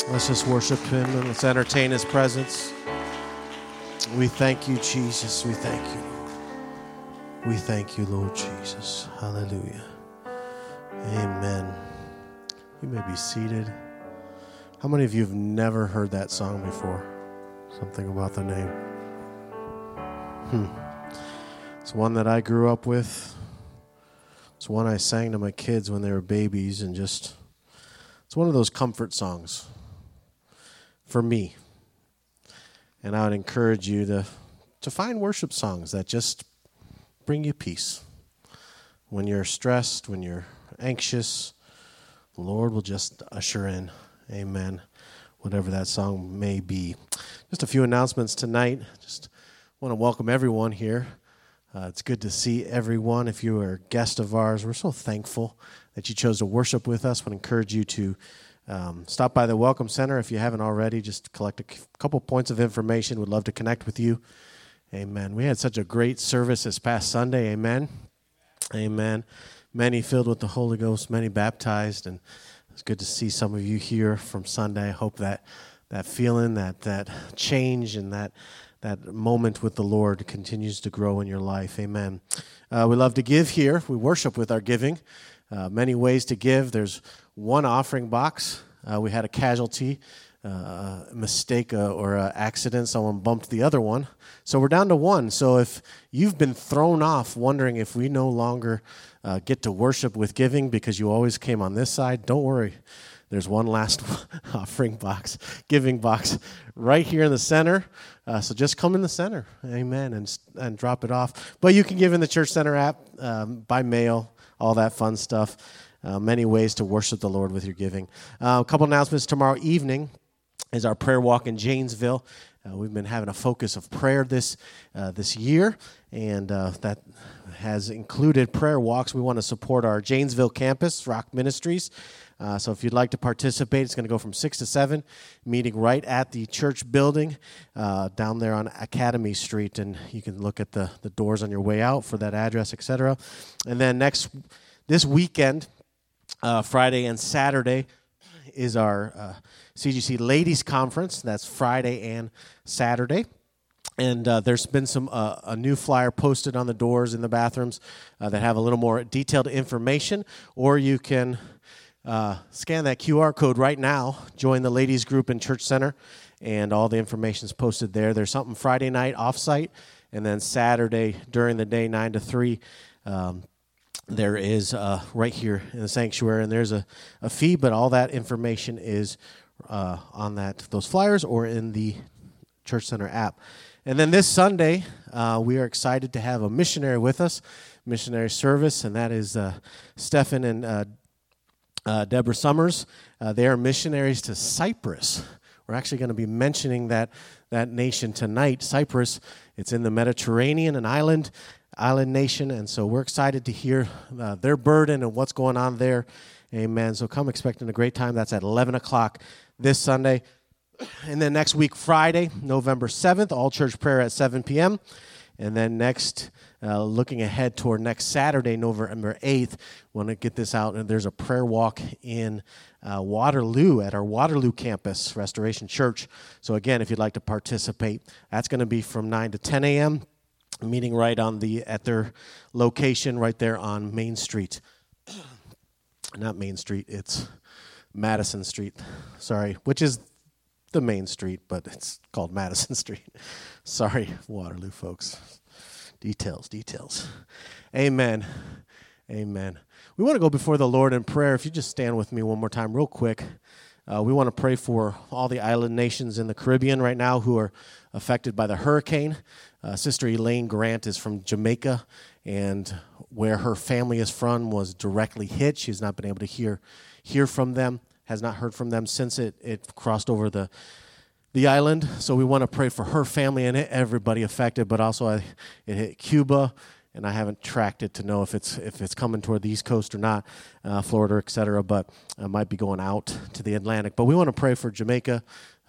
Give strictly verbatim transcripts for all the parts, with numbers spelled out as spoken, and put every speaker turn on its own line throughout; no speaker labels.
Let's just worship him and let's entertain his presence. We thank you, Jesus. We thank you. We thank you, Lord Jesus. Hallelujah. Amen. You may be seated. How many of you have never heard that song before? Something about the name. Hmm. It's one that I grew up with. It's one I sang to my kids when they were babies, and just, it's one of those comfort songs for me. And I would encourage you to, to find worship songs that just bring you peace. When you're stressed, when you're anxious, the Lord will just usher in. Amen. Whatever that song may be. Just a few announcements tonight. Just want to welcome everyone here. Uh, it's good to see everyone. If you are a guest of ours, we're so thankful that you chose to worship with us. I would encourage you to um, stop by the Welcome Center if you haven't already. Just collect a couple points of information. We'd love to connect with you. Amen. We had such a great service this past Sunday. Amen. Amen. Many filled with the Holy Ghost, many baptized, and it's good to see some of you here from Sunday. I hope that that feeling, that that change, and that that moment with the Lord continues to grow in your life. Amen. Uh, we love to give here. We worship with our giving. Uh, many ways to give. There's one offering box. Uh, we had a casualty, uh, a mistake, uh, or an accident. Someone bumped the other one. So we're down to one. So if you've been thrown off wondering if we no longer uh, get to worship with giving because you always came on this side, don't worry. There's one last offering box, giving box right here in the center. Uh, so just come in the center, amen, and and drop it off. But you can give in the Church Center app, um, by mail, all that fun stuff. Uh, many ways to worship the Lord with your giving. Uh, a couple announcements. Tomorrow evening is our prayer walk in Janesville. Uh, we've been having a focus of prayer this uh, this year, and uh, that has included prayer walks. We want to support our Janesville campus, Rock Ministries. Uh, so if you'd like to participate, it's going to go from six to seven, meeting right at the church building uh, down there on Academy Street. And you can look at the, the doors on your way out for that address, et cetera. And then next, this weekend, uh, Friday and Saturday, is our uh, C G C Ladies Conference. That's Friday and Saturday. And uh, there's been some uh, a new flyer posted on the doors in the bathrooms uh, that have a little more detailed information, or you can uh, scan that Q R code right now, join the ladies group in Church Center, and all the information is posted there. There's something Friday night off-site, and then Saturday during the day, nine to three, um, there is uh, right here in the sanctuary, and there's a, a fee, but all that information is uh, on that those flyers or in the Church Center app. And then this Sunday, uh, we are excited to have a missionary with us, missionary service, and that is uh, Stephen and uh, uh, Deborah Summers. Uh, they are missionaries to Cyprus. We're actually going to be mentioning that that nation tonight. Cyprus, it's in the Mediterranean, an island, island nation, and so we're excited to hear uh, their burden and what's going on there. Amen. So come expecting a great time. That's at eleven o'clock this Sunday. And then next week, Friday, November seventh, all church prayer at seven p.m. And then next, uh, looking ahead toward next Saturday, November eighth, want to get this out. And there's a prayer walk in uh, Waterloo at our Waterloo campus, Restoration Church. So again, if you'd like to participate, that's going to be from nine to ten a.m., meeting right on the at their location right there on Main Street. Not Main Street, it's Madison Street. Sorry, which is the main street, but it's called Madison Street. Sorry, Waterloo folks. Details, details. Amen. Amen. We want to go before the Lord in prayer. If you just stand with me one more time real quick. Uh, we want to pray for all the island nations in the Caribbean right now who are affected by the hurricane. Uh, Sister Elaine Grant is from Jamaica, and where her family is from was directly hit. She's not been able to hear hear from them. Has not heard from them since it, it crossed over the the island. So we want to pray for her family and everybody affected, but also I, it hit Cuba, and I haven't tracked it to know if it's if it's coming toward the East Coast or not, uh, Florida, et cetera, but it might be going out to the Atlantic. But we want to pray for Jamaica,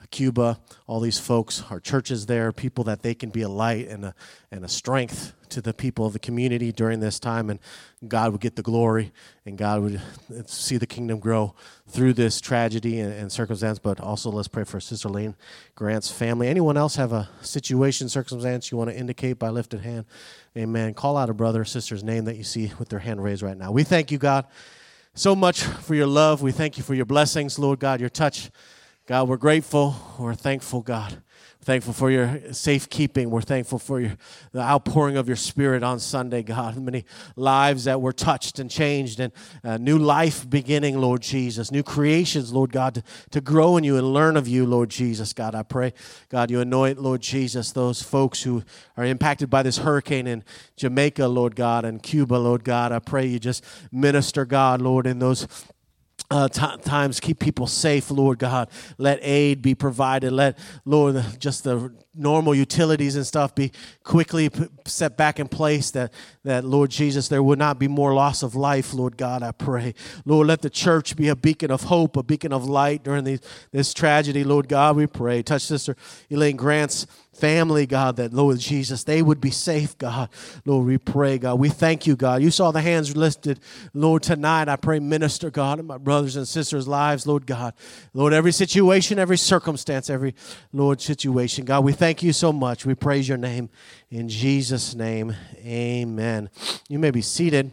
Cuba, all these folks, our churches there, people that they can be a light and a, and a strength to the people of the community during this time, and God would get the glory, and God would see the kingdom grow through this tragedy and, and circumstance. But also let's pray for Sister Lane Grant's family. Anyone else have a situation, circumstance you want to indicate by lifted hand? Amen. Call out a brother or sister's name that you see with their hand raised right now. We thank you, God, so much for your love. We thank you for your blessings, Lord God, your touch. God, we're grateful. We're thankful, God. We're thankful for your safekeeping. We're thankful for your the outpouring of your Spirit on Sunday, God. Many lives that were touched and changed, and uh, new life beginning, Lord Jesus. New creations, Lord God, to, to grow in you and learn of you, Lord Jesus. God, I pray, God, you anoint, Lord Jesus, those folks who are impacted by this hurricane in Jamaica, Lord God, and Cuba, Lord God. I pray you just minister, God, Lord, in those Uh, t- times keep people safe, Lord God. Let aid be provided. Let, Lord, just the normal utilities and stuff be quickly p- set back in place, that, that, Lord Jesus, there would not be more loss of life, Lord God, I pray. Lord, let the church be a beacon of hope, a beacon of light during these, this tragedy, Lord God, we pray. Touch Sister Elaine Grant's family, God, that, Lord Jesus, they would be safe, God. Lord, we pray, God. We thank you, God. You saw the hands listed, Lord, tonight. I pray, minister, God, in my brothers and sisters' lives, Lord God. Lord, every situation, every circumstance, every, Lord, situation. God, we thank you so much. We praise your name. In Jesus' name, amen. You may be seated.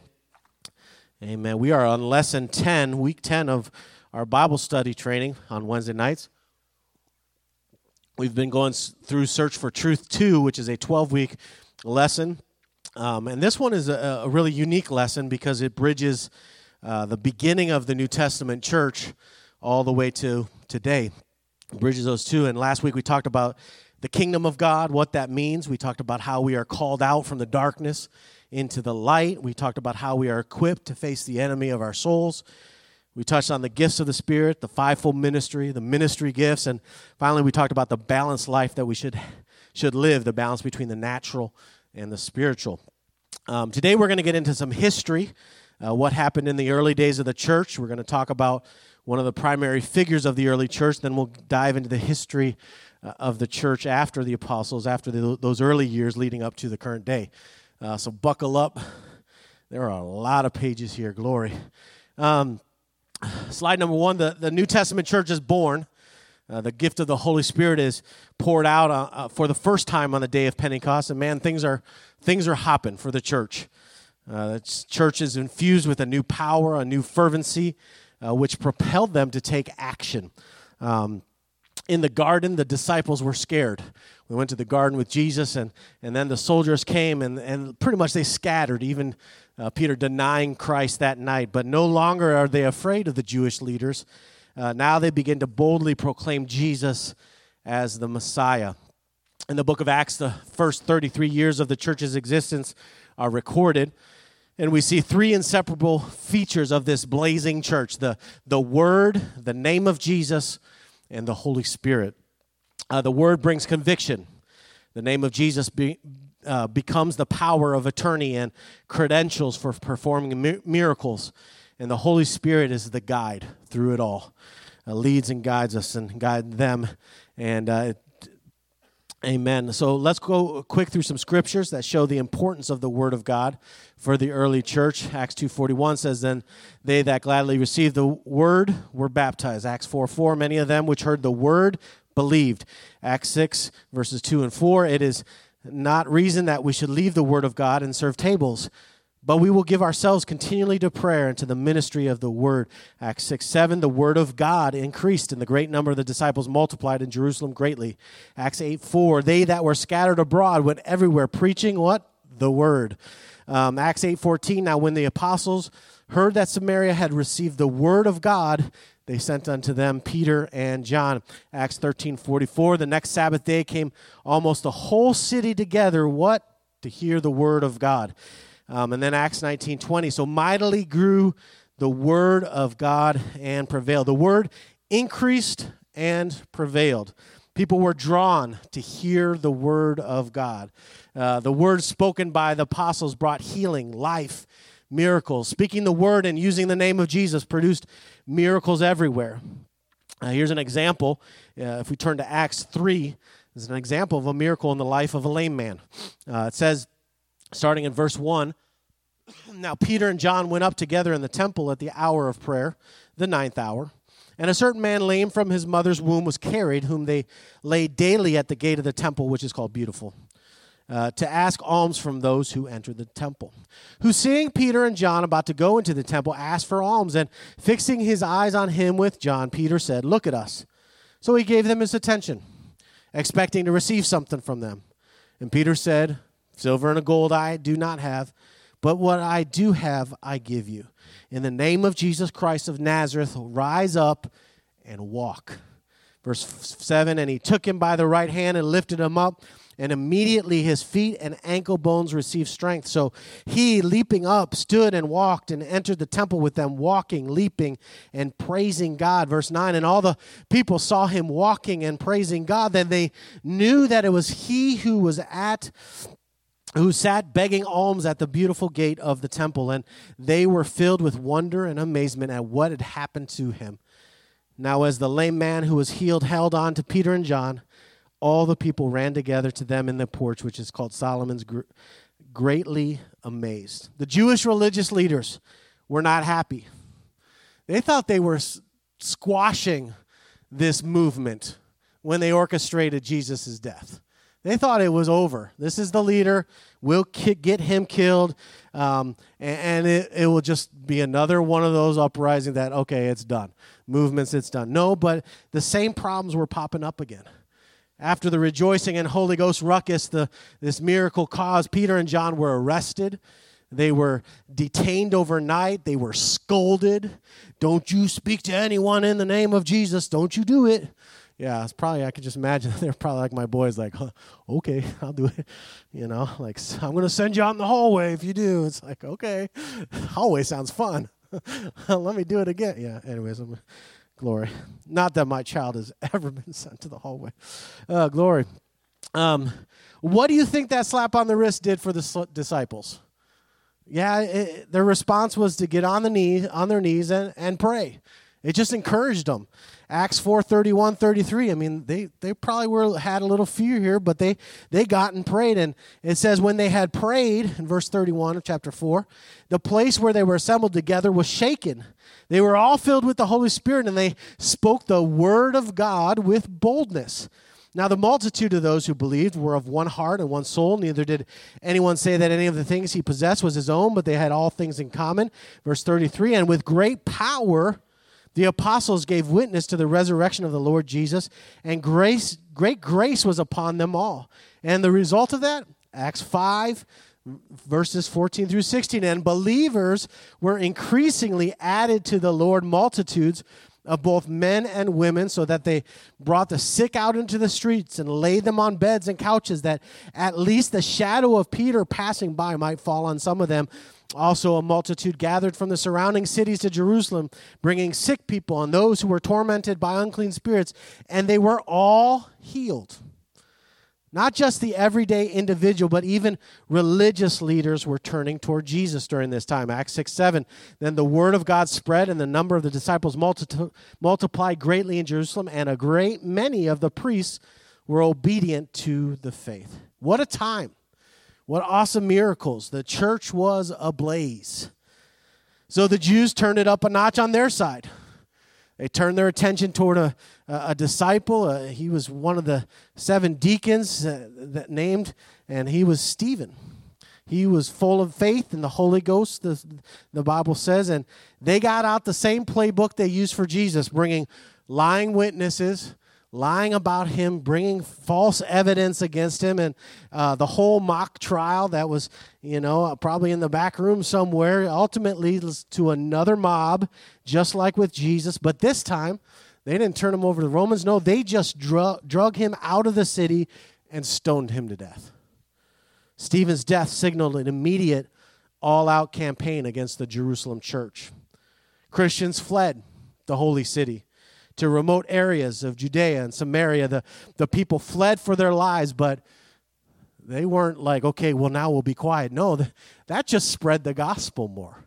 Amen. We are on lesson ten, week ten of our Bible study training on Wednesday nights. We've been going through Search for Truth two, which is a twelve-week lesson. Um, and this one is a, a really unique lesson because it bridges uh, the beginning of the New Testament church all the way to today. It bridges those two. And last week we talked about the kingdom of God, what that means. We talked about how we are called out from the darkness into the light. We talked about how we are equipped to face the enemy of our souls. We touched on the gifts of the Spirit, the fivefold ministry, the ministry gifts, and finally we talked about the balanced life that we should should live, the balance between the natural and the spiritual. Um, today we're going to get into some history, uh, what happened in the early days of the church. We're going to talk about one of the primary figures of the early church, then we'll dive into the history uh, of the church after the apostles, after the, those early years leading up to the current day. Uh, so buckle up. There are a lot of pages here. Glory. Um, Slide number one, the, the New Testament church is born. Uh, the gift of the Holy Spirit is poured out uh, uh, for the first time on the day of Pentecost. And man, things are things are hopping for the church. Uh, the church is infused with a new power, a new fervency, uh, which propelled them to take action. Um, in the garden, the disciples were scared. We went to the garden with Jesus, and, and then the soldiers came, and, and pretty much they scattered, even Uh, Peter denying Christ that night. But no longer are they afraid of the Jewish leaders. Uh, now they begin to boldly proclaim Jesus as the Messiah. In the book of Acts, the first thirty-three years of the church's existence are recorded. And we see three inseparable features of this blazing church: the, the Word, the name of Jesus, and the Holy Spirit. Uh, the Word brings conviction. The name of Jesus be, uh, becomes the power of attorney and credentials for performing mi- miracles. And the Holy Spirit is the guide through it all. Uh, leads and guides us and guide them. And uh, amen. So let's go quick through some scriptures that show the importance of the Word of God for the early church. Acts two forty-one says, "Then they that gladly received the Word were baptized." Acts four four, "Many of them which heard the Word believed." Acts six, verses two and four, "It is not reason that we should leave the Word of God and serve tables, but we will give ourselves continually to prayer and to the ministry of the Word." Acts six seven, "The Word of God increased, and the great number of the disciples multiplied in Jerusalem greatly." Acts eight four, "They that were scattered abroad went everywhere preaching" what? The Word. Um, Acts eight fourteen, "Now when the apostles heard that Samaria had received the Word of God, they sent unto them Peter and John." Acts thirteen forty-four, "The next Sabbath day came almost the whole city together," what? To hear the Word of God. Um, and then Acts nineteen twenty, "So mightily grew the Word of God and prevailed." The Word increased and prevailed. People were drawn to hear the Word of God. Uh, the Word spoken by the apostles brought healing, life, miracles. Speaking the Word and using the name of Jesus produced miracles everywhere. Uh, here's an example. Uh, if we turn to Acts three, there's an example of a miracle in the life of a lame man. Uh, it says, starting in verse one, now Peter and John went up together in the temple at the hour of prayer, the ninth hour. And a certain man lame from his mother's womb was carried, whom they laid daily at the gate of the temple, which is called Beautiful, uh, to ask alms from those who entered the temple. Who, seeing Peter and John about to go into the temple, asked for alms. And fixing his eyes on him with John, Peter said, "Look at us." So he gave them his attention, expecting to receive something from them. And Peter said, "Silver and gold I do not have, but what I do have I give you. In the name of Jesus Christ of Nazareth, rise up and walk." Verse seven, and he took him by the right hand and lifted him up, and immediately his feet and ankle bones received strength. So he, leaping up, stood and walked and entered the temple with them, walking, leaping, and praising God. Verse nine, and all the people saw him walking and praising God. Then they knew that it was he who was at who sat begging alms at the beautiful gate of the temple, and they were filled with wonder and amazement at what had happened to him. Now as the lame man who was healed held on to Peter and John, all the people ran together to them in the porch, which is called Solomon's, greatly amazed. The Jewish religious leaders were not happy. They thought they were squashing this movement when they orchestrated Jesus' death. They thought it was over. This is the leader. We'll ki- get him killed, um, and, and it, it will just be another one of those uprisings that, okay, it's done. Movements, it's done. No, but the same problems were popping up again. After the rejoicing and Holy Ghost ruckus, the, this miracle caused, Peter and John were arrested. They were detained overnight. They were scolded. Don't you speak to anyone in the name of Jesus. Don't you do it. Yeah, it's probably, I could just imagine they're probably like my boys, like, huh, okay, I'll do it. You know, like, I'm going to send you out in the hallway if you do. It's like, okay, hallway sounds fun. Let me do it again. Yeah, anyways, I'm, glory. Not that my child has ever been sent to the hallway. Uh, glory. Um, what do you think that slap on the wrist did for the sl- disciples? Yeah, it, their response was to get on the knee, on their knees and, and pray. It just encouraged them. Acts four, thirty-one, thirty-three. I mean, they, they probably were had a little fear here, but they, they got and prayed. And it says when they had prayed, in verse thirty-one of chapter four, the place where they were assembled together was shaken. They were all filled with the Holy Spirit, and they spoke the word of God with boldness. Now the multitude of those who believed were of one heart and one soul. Neither did anyone say that any of the things he possessed was his own, but they had all things in common. Verse thirty-three, and with great power the apostles gave witness to the resurrection of the Lord Jesus, and grace, great grace was upon them all. And the result of that, Acts five, verses fourteen through sixteen, and believers were increasingly added to the Lord, multitudes of both men and women, so that they brought the sick out into the streets and laid them on beds and couches, that at least the shadow of Peter passing by might fall on some of them. Also a multitude gathered from the surrounding cities to Jerusalem, bringing sick people and those who were tormented by unclean spirits, and they were all healed. Not just the everyday individual, but even religious leaders were turning toward Jesus during this time. Acts six, seven, then the word of God spread, and the number of the disciples multi- multiplied greatly in Jerusalem, and a great many of the priests were obedient to the faith. What a time. What awesome miracles. The church was ablaze. So the Jews turned it up a notch on their side. They turned their attention toward a, a, a disciple. Uh, he was one of the seven deacons uh, that named, and he was Stephen. He was full of faith in the Holy Ghost, the, the Bible says, and they got out the same playbook they used for Jesus, bringing lying witnesses, lying about him, bringing false evidence against him, and uh, the whole mock trial that was, you know, probably in the back room somewhere, ultimately leads to another mob, just like with Jesus. But this time, they didn't turn him over to the Romans. No, they just drug, drug him out of the city and stoned him to death. Stephen's death signaled an immediate all-out campaign against the Jerusalem church. Christians fled the holy city to remote areas of Judea and Samaria. The, the people fled for their lives, but they weren't like, okay, well, now we'll be quiet. No, th- that just spread the gospel more.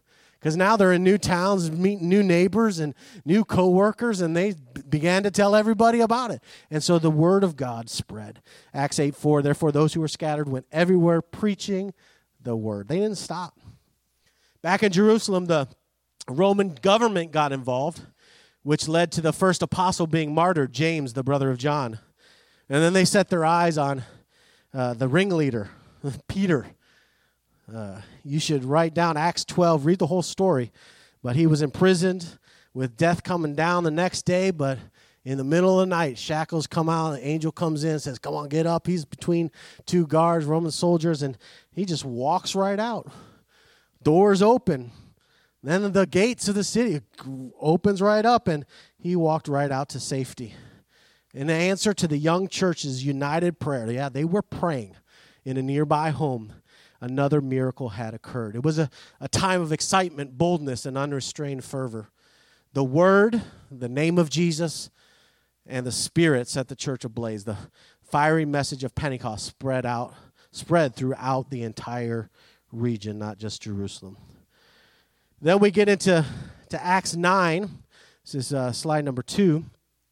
Because now they're in new towns, meet new neighbors and new co-workers, and they b- began to tell everybody about it. And so the word of God spread. Acts eight four, therefore those who were scattered went everywhere preaching the word. They didn't stop. Back in Jerusalem, the Roman government got involved, which led to the first apostle being martyred, James, the brother of John. And then they set their eyes on uh, the ringleader, Peter. Uh, you should write down Acts twelve, read the whole story. But he was imprisoned with death coming down the next day, but in the middle of the night, shackles come out, an angel comes in and says, come on, get up. He's between two guards, Roman soldiers, and he just walks right out. Doors open. Then the gates of the city opens right up, and he walked right out to safety. In answer to the young church's united prayer, yeah, they were praying in a nearby home, another miracle had occurred. It was a, a time of excitement, boldness, and unrestrained fervor. The word, the name of Jesus, and the Spirit set the church ablaze. The fiery message of Pentecost spread out, spread throughout the entire region, not just Jerusalem. Then we get into to Acts nine. This is uh, slide number two.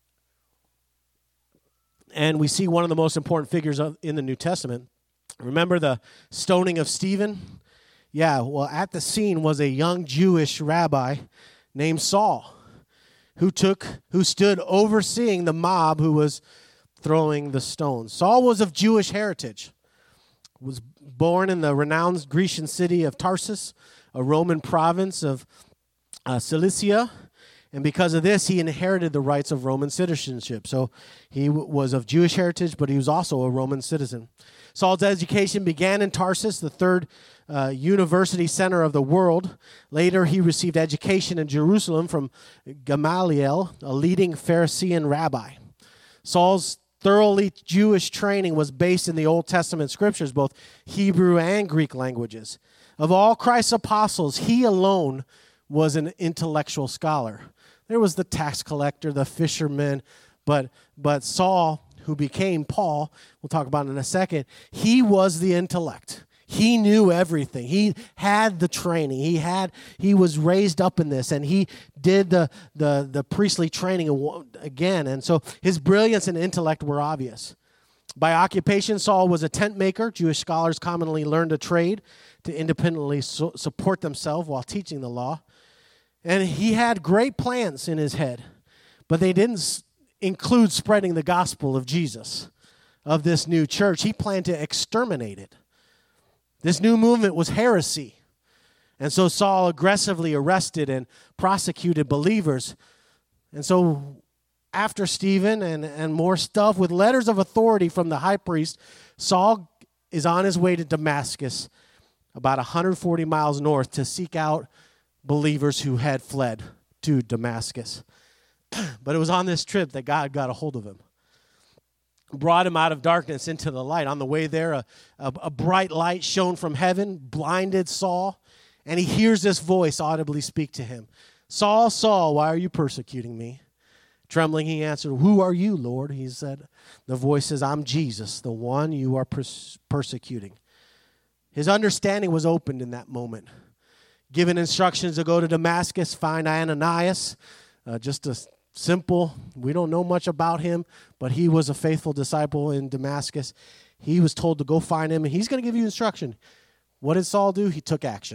And we see one of the most important figures of, in the New Testament. Remember the stoning of Stephen? Yeah, well, at the scene was a young Jewish rabbi named Saul who took, who stood overseeing the mob who was throwing the stones. Saul was of Jewish heritage, was born in the renowned Grecian city of Tarsus, a Roman province of uh, Cilicia, and because of this, he inherited the rights of Roman citizenship. So he w- was of Jewish heritage, but he was also a Roman citizen. Saul's education began in Tarsus, the third uh, university center of the world. Later, he received education in Jerusalem from Gamaliel, a leading Pharisee rabbi. Saul's thoroughly Jewish training was based in the Old Testament scriptures, both Hebrew and Greek languages. Of all Christ's apostles, he alone was an intellectual scholar. There was the tax collector, the fisherman, but but Saul, who became Paul, we'll talk about in a second, he was the intellect. He knew everything. He had the training. He had he was raised up in this, and he did the the the priestly training again. And so his brilliance and intellect were obvious. By occupation, Saul was a tent maker. Jewish scholars commonly learned a trade to independently so- support themselves while teaching the law. And he had great plans in his head, but they didn't s- include spreading the gospel of Jesus, of this new church. He planned to exterminate it. This new movement was heresy. And so Saul aggressively arrested and prosecuted believers. And so after Stephen and, and more stuff, with letters of authority from the high priest, Saul is on his way to Damascus, about one hundred forty miles north, to seek out believers who had fled to Damascus. But it was on this trip that God got a hold of him, brought him out of darkness into the light. On the way there, a, a, a bright light shone from heaven, blinded Saul, and he hears this voice audibly speak to him. Saul, Saul, why are you persecuting me? Trembling, he answered, who are you, Lord? He said. The voice says, I'm Jesus, the one you are pers- persecuting. His understanding was opened in that moment. Given instructions to go to Damascus, find Ananias, uh, just a simple, we don't know much about him, but he was a faithful disciple in Damascus. He was told to go find him, and he's going to give you instruction. What did Saul do? He took action.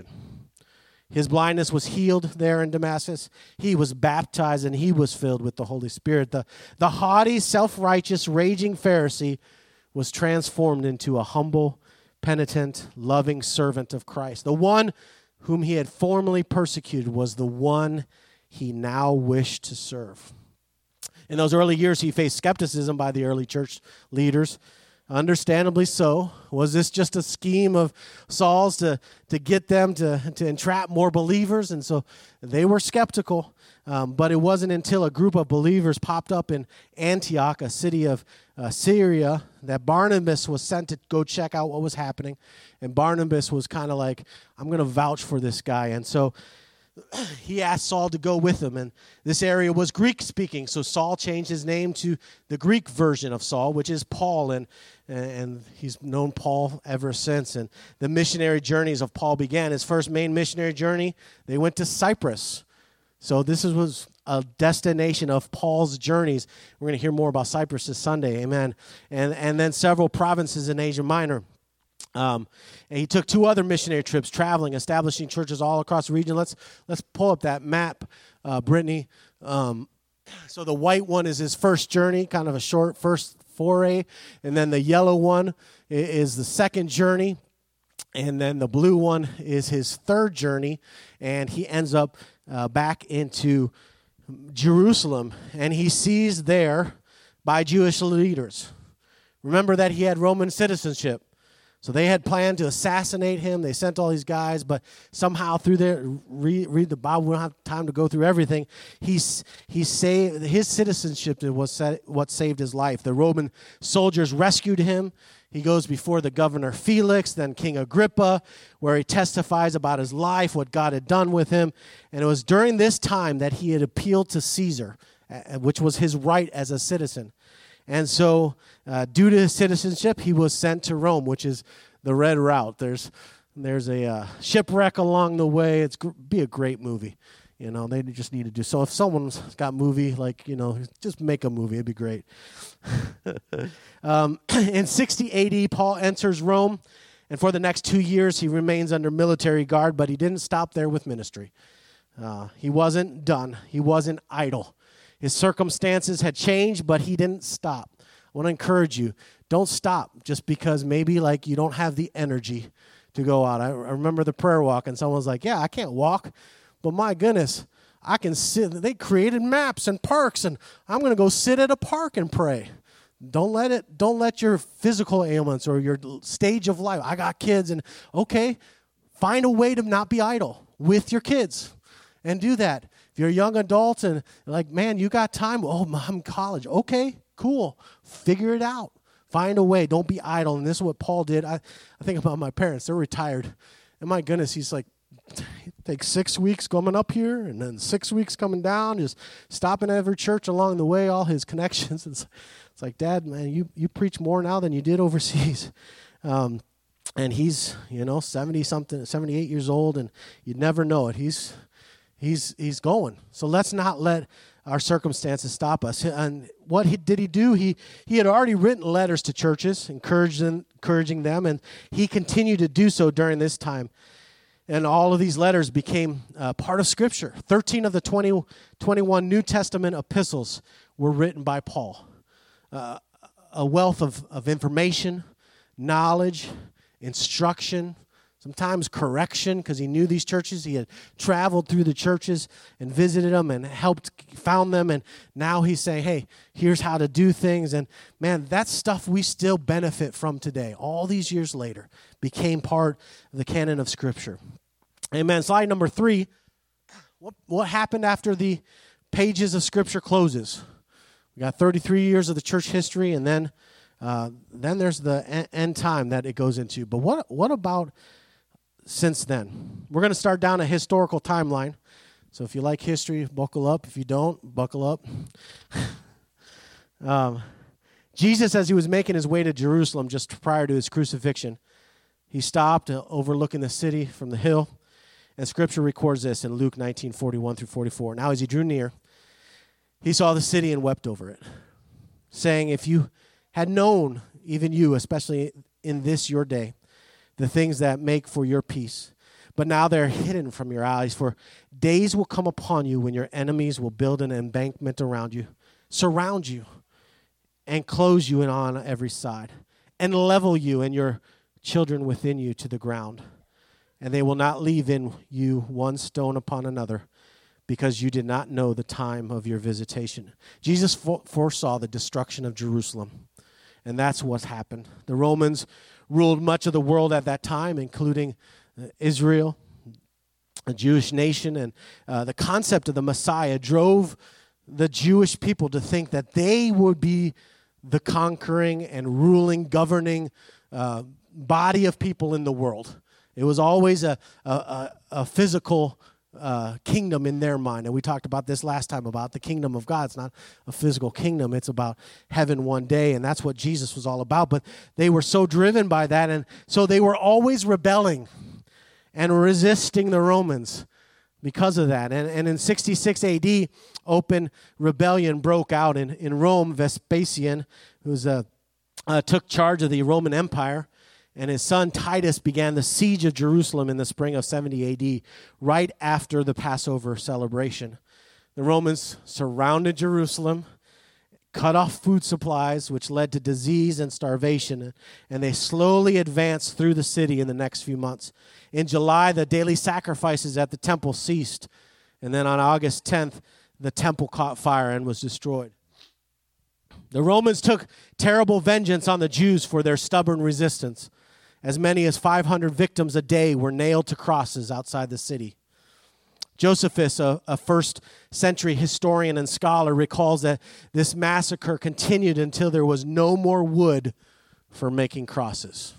His blindness was healed there in Damascus. He was baptized, and he was filled with the Holy Spirit. The, the haughty, self-righteous, raging Pharisee was transformed into a humble, penitent, loving servant of Christ. The one whom he had formerly persecuted was the one he now wished to serve. In those early years, he faced skepticism by the early church leaders. Understandably so. Was this just a scheme of Saul's to, to get them to, to entrap more believers? And so they were skeptical. Um, but it wasn't until a group of believers popped up in Antioch, a city of uh, Syria, that Barnabas was sent to go check out what was happening. And Barnabas was kind of like, I'm going to vouch for this guy. And so he asked Saul to go with him. And this area was Greek-speaking, so Saul changed his name to the Greek version of Saul, which is Paul, and and he's known Paul ever since. And the missionary journeys of Paul began. His first main missionary journey, they went to Cyprus. So this is, was a destination of Paul's journeys. We're going to hear more about Cyprus this Sunday, amen. And, and then several provinces in Asia Minor. Um, and he took two other missionary trips, traveling, establishing churches all across the region. Let's let's pull up that map, uh, Brittany. Um, so the white one is his first journey, kind of a short first foray, and then the yellow one is the second journey, and then the blue one is his third journey, and he ends up uh, back into Jerusalem, and he sees there by Jewish leaders. Remember that he had Roman citizenship. So they had planned to assassinate him. They sent all these guys, but somehow through their, read, read the Bible, we don't have time to go through everything. He's, he saved, his citizenship was what saved his life. The Roman soldiers rescued him. He goes before the governor Felix, then King Agrippa, where he testifies about his life, what God had done with him. And it was during this time that he had appealed to Caesar, which was his right as a citizen. And so, uh, due to his citizenship, he was sent to Rome, which is the Red Route. There's there's a uh, shipwreck along the way. It's gr- be a great movie. You know, they just need to do. So if someone's got movie, like, you know, just make a movie. It'd be great. um, in sixty A D, Paul enters Rome, and for the next two years, he remains under military guard, but he didn't stop there with ministry. Uh, he wasn't done. He wasn't idle. His circumstances had changed, but he didn't stop. I want to encourage you, don't stop just because maybe like you don't have the energy to go out. I, I remember the prayer walk, and someone was like, yeah, I can't walk, but my goodness, I can sit. They created maps and parks, and I'm going to go sit at a park and pray. Don't let it. Don't let your physical ailments or your stage of life. I got kids, and okay, find a way to not be idle with your kids, and do that. If you're a young adult and like, man, you got time. Oh, I'm in college. Okay, cool. Figure it out. Find a way. Don't be idle. And this is what Paul did. I, I think about my parents. They're retired. And my goodness, he's like, take six weeks coming up here and then six weeks coming down, just stopping at every church along the way, all his connections. It's, it's like, Dad, man, you, you preach more now than you did overseas. Um, and he's, you know, seventy-something, seventy-eight years old, and you'd never know it. He's... He's he's going. So let's not let our circumstances stop us. And what he, did he do? He he had already written letters to churches, encouraging, encouraging them, and he continued to do so during this time. And all of these letters became uh, part of Scripture. thirteen of the twenty, twenty-one New Testament epistles were written by Paul. Uh, a wealth of, of information, knowledge, instruction, sometimes correction, because he knew these churches. He had traveled through the churches and visited them and helped found them. And now he's saying, hey, here's how to do things. And man, that's stuff we still benefit from today. All these years later, became part of the canon of Scripture. Amen. Slide number three. What, what happened after the pages of Scripture closes? We got thirty-three years of the church history, and then uh, then there's the end time that it goes into. But what what about since then? We're going to start down a historical timeline. So if you like history, buckle up. If you don't, buckle up. um, Jesus, as he was making his way to Jerusalem just prior to his crucifixion, he stopped uh, overlooking the city from the hill. And Scripture records this in Luke nineteen, forty-one through forty-four. Now as he drew near, he saw the city and wept over it, saying, if you had known, even you, especially in this your day, the things that make for your peace. But now they're hidden from your eyes, for days will come upon you when your enemies will build an embankment around you, surround you, and close you in on every side, and level you and your children within you to the ground. And they will not leave in you one stone upon another, because you did not know the time of your visitation. Jesus foresaw the destruction of Jerusalem, and that's what happened. The Romans ruled much of the world at that time, including uh, Israel, a Jewish nation, and uh, the concept of the Messiah drove the Jewish people to think that they would be the conquering and ruling, governing uh, body of people in the world. It was always a, a, a, a physical uh, kingdom in their mind. And we talked about this last time about the kingdom of God. It's not a physical kingdom. It's about heaven one day, and that's what Jesus was all about. But they were so driven by that, and so they were always rebelling and resisting the Romans because of that. And, and in sixty-six A D, open rebellion broke out in, in Rome. Vespasian, who was a Uh, took charge of the Roman Empire, and his son Titus began the siege of Jerusalem in the spring of seventy A D, right after the Passover celebration. The Romans surrounded Jerusalem, cut off food supplies, which led to disease and starvation, and they slowly advanced through the city in the next few months. In July, the daily sacrifices at the temple ceased, and then on August tenth, the temple caught fire and was destroyed. The Romans took terrible vengeance on the Jews for their stubborn resistance. As many as five hundred victims a day were nailed to crosses outside the city. Josephus, a, a first century historian and scholar, recalls that this massacre continued until there was no more wood for making crosses.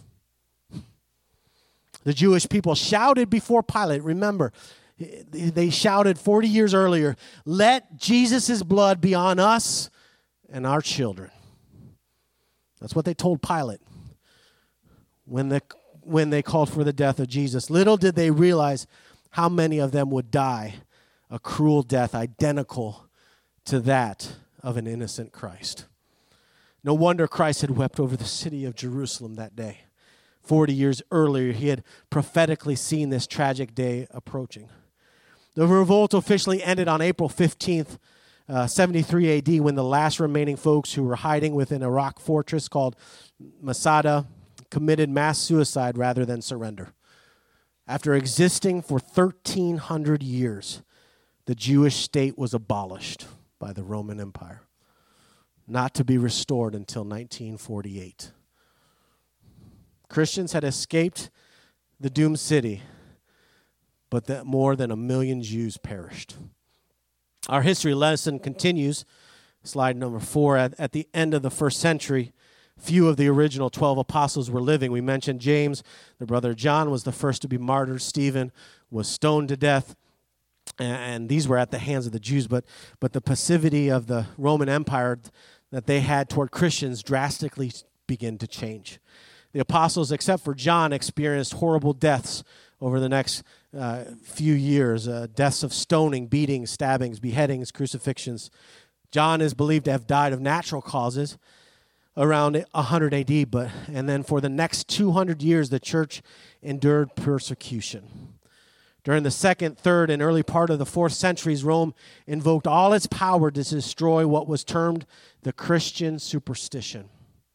The Jewish people shouted before Pilate. Remember, they shouted forty years earlier, "Let Jesus' blood be on us and our children." That's what they told Pilate when they, when they called for the death of Jesus. Little did they realize how many of them would die a cruel death identical to that of an innocent Christ. No wonder Christ had wept over the city of Jerusalem that day. Forty years earlier, he had prophetically seen this tragic day approaching. The revolt officially ended on April fifteenth, Uh, seventy-three A D, when the last remaining folks who were hiding within a rock fortress called Masada committed mass suicide rather than surrender. After existing for thirteen hundred years, the Jewish state was abolished by the Roman Empire, not to be restored until nineteen forty-eight. Christians had escaped the doomed city, but that more than a million Jews perished. Our history lesson continues, slide number four. At, at the end of the first century, few of the original twelve apostles were living. We mentioned James, the brother of John, was the first to be martyred. Stephen was stoned to death, and, and these were at the hands of the Jews. But, but the passivity of the Roman Empire that they had toward Christians drastically began to change. The apostles, except for John, experienced horrible deaths over the next uh, few years, uh, deaths of stoning, beatings, stabbings, beheadings, crucifixions. John is believed to have died of natural causes around one hundred A D, but and then for the next two hundred years, the church endured persecution. During the second, third, and early part of the fourth centuries, Rome invoked all its power to destroy what was termed the Christian superstition.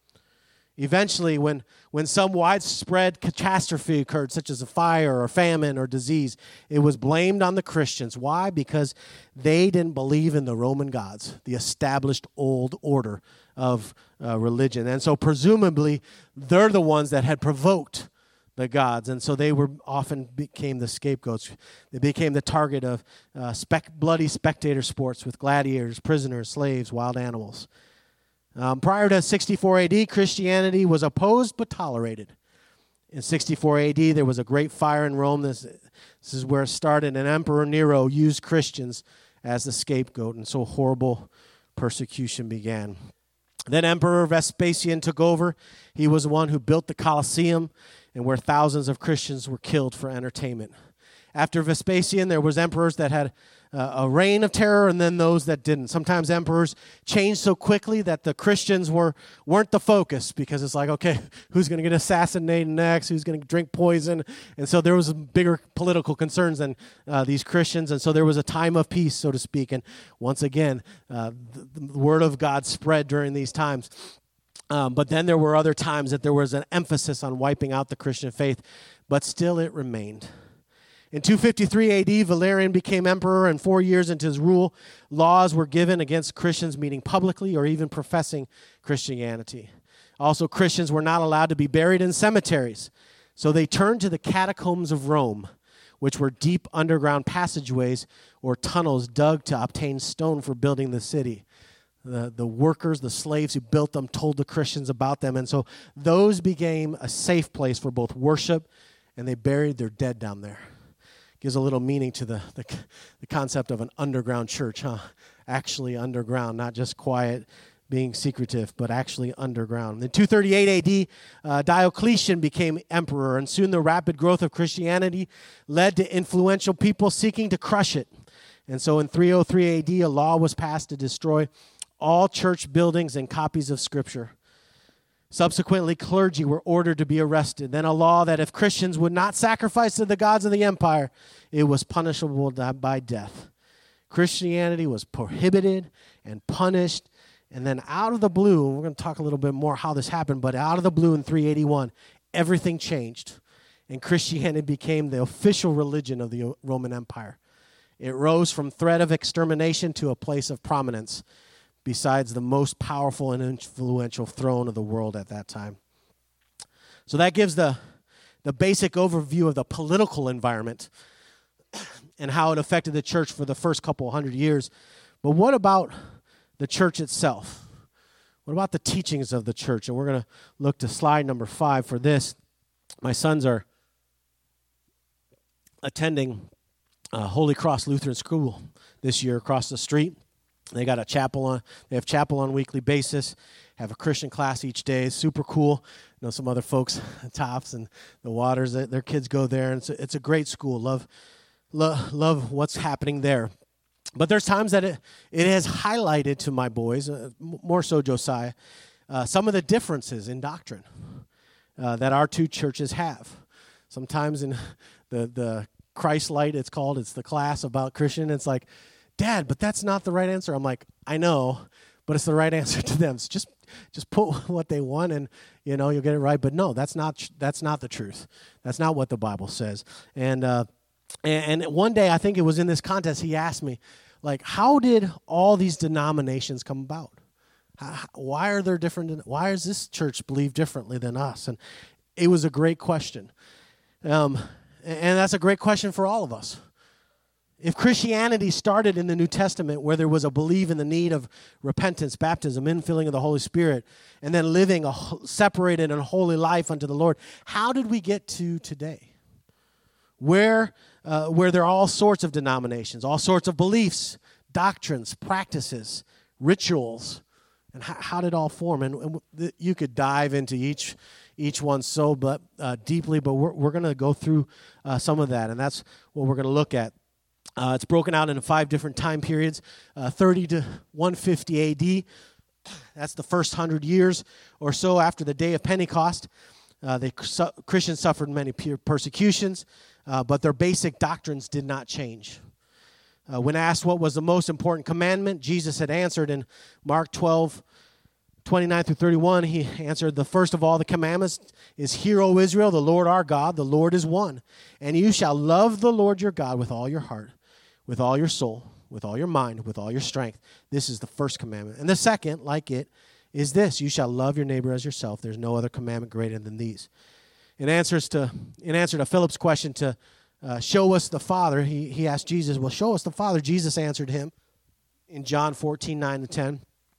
Eventually, when, when some widespread catastrophe occurred, such as a fire or famine or disease, it was blamed on the Christians. Why? Because they didn't believe in the Roman gods, the established old order of uh, religion. And so presumably, they're the ones that had provoked the gods. And so they were often became the scapegoats. They became the target of uh, spec- bloody spectator sports with gladiators, prisoners, slaves, wild animals. Um, prior to sixty-four A D, Christianity was opposed but tolerated. In sixty-four A D, there was a great fire in Rome. This, this is where it started, and Emperor Nero used Christians as the scapegoat, and so horrible persecution began. Then Emperor Vespasian took over. He was the one who built the Colosseum, and where thousands of Christians were killed for entertainment. After Vespasian, there was emperors that had uh, a reign of terror, and then those that didn't. Sometimes emperors changed so quickly that the Christians were, weren't the focus, because it's like, okay, who's going to get assassinated next? Who's going to drink poison? And so there was bigger political concerns than uh, these Christians, and so there was a time of peace, so to speak. And once again, uh, the, the word of God spread during these times. Um, but then there were other times that there was an emphasis on wiping out the Christian faith, but still it remained. In two fifty-three A D, Valerian became emperor, and four years into his rule, laws were given against Christians meeting publicly or even professing Christianity. Also, Christians were not allowed to be buried in cemeteries, so they turned to the catacombs of Rome, which were deep underground passageways or tunnels dug to obtain stone for building the city. The, the workers, the slaves who built them, told the Christians about them, and so those became a safe place for both worship, and they buried their dead down there. Gives a little meaning to the, the, the concept of an underground church, huh? Actually underground, not just quiet, being secretive, but actually underground. In two thirty-eight A D, uh, Diocletian became emperor, and soon the rapid growth of Christianity led to influential people seeking to crush it. And so in three oh three A D, a law was passed to destroy all church buildings and copies of Scripture. Subsequently, clergy were ordered to be arrested. Then a law that if Christians would not sacrifice to the gods of the empire, it was punishable by death. Christianity was prohibited and punished. And then out of the blue, we're going to talk a little bit more how this happened, but out of the blue in three eighty-one, everything changed. And Christianity became the official religion of the Roman Empire. It rose from threat of extermination to a place of prominence, besides the most powerful and influential throne of the world at that time. So that gives the, the basic overview of the political environment and how it affected the church for the first couple hundred years. But what about the church itself? What about the teachings of the church? And we're going to look to slide number five for this. My sons are attending uh, Holy Cross Lutheran School this year across the street. They got a chapel on, they have chapel on a weekly basis, have a Christian class each day. It's super cool. I know some other folks, Tops and the Waters, their kids go there. And it's a, it's a great school. Love, love, love what's happening there. But there's times that it, it has highlighted to my boys, uh, more so Josiah, uh, some of the differences in doctrine uh, that our two churches have. Sometimes in the, the Christ Light, it's called, it's the class about Christian, it's like, Dad, but that's not the right answer. I'm like, I know, but it's the right answer to them. So just just put what they want and, you know, you'll get it right. But no, that's not that's not the truth. That's not what the Bible says. And uh, and, and one day, I think it was in this contest, he asked me, like, how did all these denominations come about? How, why are there different? Why does this church believe differently than us? And it was a great question. Um, and that's a great question for all of us. If Christianity started in the New Testament where there was a belief in the need of repentance, baptism, infilling of the Holy Spirit, and then living a separated and holy life unto the Lord, how did we get to today? Where, uh, where there are all sorts of denominations, all sorts of beliefs, doctrines, practices, rituals, and how, how did it all form? And, and th- you could dive into each each one so but, uh, deeply, but we're, we're going to go through uh, some of that, and that's what we're going to look at. Uh, it's broken out into five different time periods, uh, thirty to one fifty A D. That's the first hundred years or so after the day of Pentecost. Uh, the su- Christians suffered many persecutions, uh, but their basic doctrines did not change. Uh, when asked what was the most important commandment, Jesus had answered in Mark twelve, twenty-nine through thirty-one, he answered, the first of all the commandments is, Hear, O Israel, the Lord our God, the Lord is one. And you shall love the Lord your God with all your heart, with all your soul, with all your mind, with all your strength. This is the first commandment. And the second, like it, is this, you shall love your neighbor as yourself. There's no other commandment greater than these. In answers to, in answer to Philip's question to uh, show us the Father, he, he asked Jesus, well, show us the Father. Jesus answered him in John fourteen, nine to ten.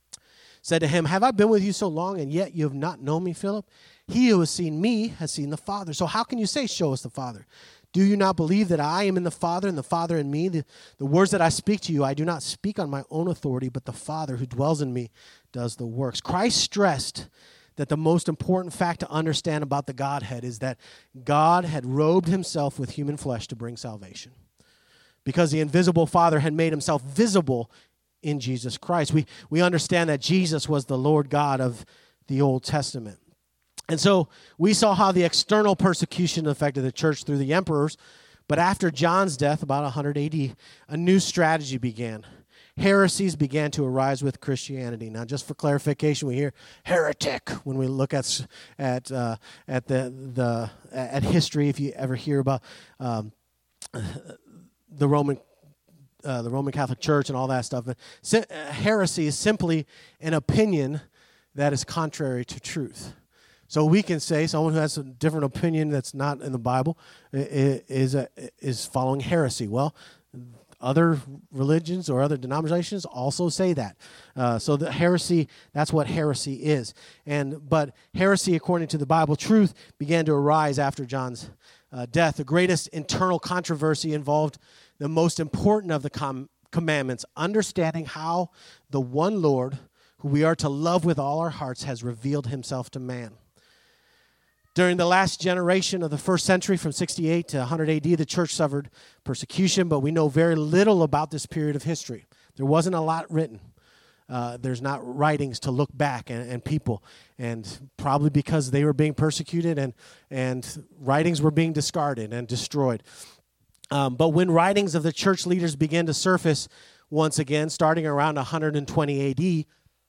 Said to him, have I been with you so long, and yet you have not known me, Philip? He who has seen me has seen the Father. So how can you say, show us the Father? Do you not believe that I am in the Father, and the Father in me? The, the words that I speak to you, I do not speak on my own authority, but the Father who dwells in me does the works. Christ stressed that the most important fact to understand about the Godhead is that God had robed himself with human flesh to bring salvation. Because the invisible Father had made himself visible in Jesus Christ. We, we understand that Jesus was the Lord God of the Old Testament. And so we saw how the external persecution affected the church through the emperors, but after John's death, about one hundred A D, a new strategy began. Heresies began to arise with Christianity. Now, just for clarification, we hear heretic when we look at at uh, at the the at history. If you ever hear about um, the Roman uh, the Roman Catholic Church and all that stuff, but heresy is simply an opinion that is contrary to truth. So we can say someone who has a different opinion that's not in the Bible is a, is following heresy. Well, other religions or other denominations also say that. Uh, so the heresy, that's what heresy is. And but heresy, according to the Bible truth, began to arise after John's uh, death. The greatest internal controversy involved the most important of the com- commandments, understanding how the one Lord, who we are to love with all our hearts, has revealed himself to man. During the last generation of the first century, from sixty-eight to one hundred A D, the church suffered persecution, but we know very little about this period of history. There wasn't a lot written. Uh, there's not writings to look back and, and people, and probably because they were being persecuted and, and writings were being discarded and destroyed. Um, but when writings of the church leaders began to surface once again, starting around one hundred twenty A D,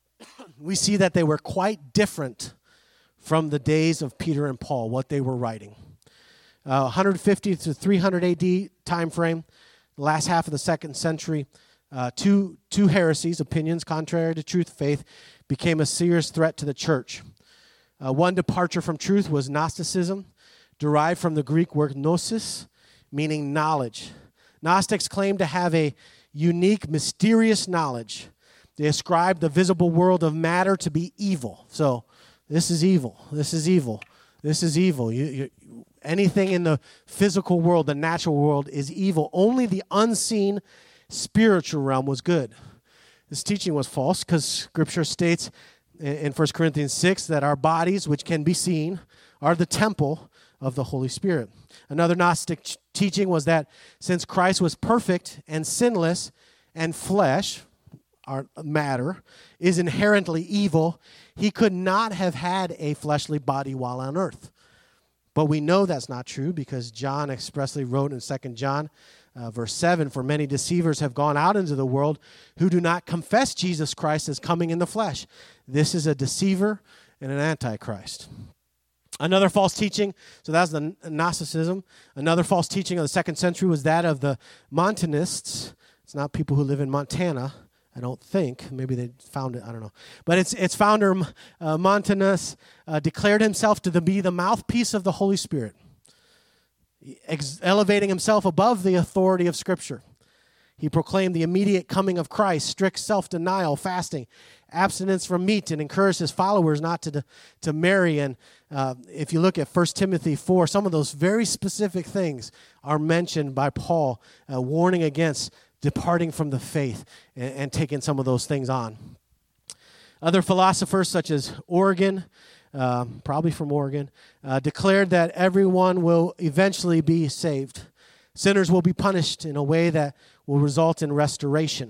we see that they were quite different from the days of Peter and Paul, what they were writing. Uh, one hundred fifty to three hundred A D time frame, the last half of the second century, uh, two, two heresies, opinions contrary to truth, faith, became a serious threat to the church. Uh, one departure from truth was Gnosticism, derived from the Greek word gnosis, meaning knowledge. Gnostics claimed to have a unique, mysterious knowledge. They ascribed the visible world of matter to be evil. So, this is evil. This is evil. This is evil. You, you, anything in the physical world, the natural world, is evil. Only the unseen spiritual realm was good. This teaching was false because Scripture states in First Corinthians six that our bodies, which can be seen, are the temple of the Holy Spirit. Another Gnostic ch- teaching was that since Christ was perfect and sinless, and flesh, our matter, is inherently evil, he could not have had a fleshly body while on earth. But we know that's not true because John expressly wrote in Second John, uh, verse seven, "For many deceivers have gone out into the world who do not confess Jesus Christ as coming in the flesh." This is a deceiver and an antichrist. Another false teaching, so that's the Gnosticism. Another false teaching of the second century was that of the Montanists. It's not people who live in Montana, I don't think. Maybe they found it. I don't know. But its its founder, uh, Montanus, uh, declared himself to be the mouthpiece of the Holy Spirit, ex- elevating himself above the authority of Scripture. He proclaimed the immediate coming of Christ, strict self-denial, fasting, abstinence from meat, and encouraged his followers not to, to marry. And uh, if you look at First Timothy four, some of those very specific things are mentioned by Paul, uh, warning against departing from the faith and, and taking some of those things on. Other philosophers, such as Origen, uh, probably from Oregon, uh, declared that everyone will eventually be saved. Sinners will be punished in a way that will result in restoration.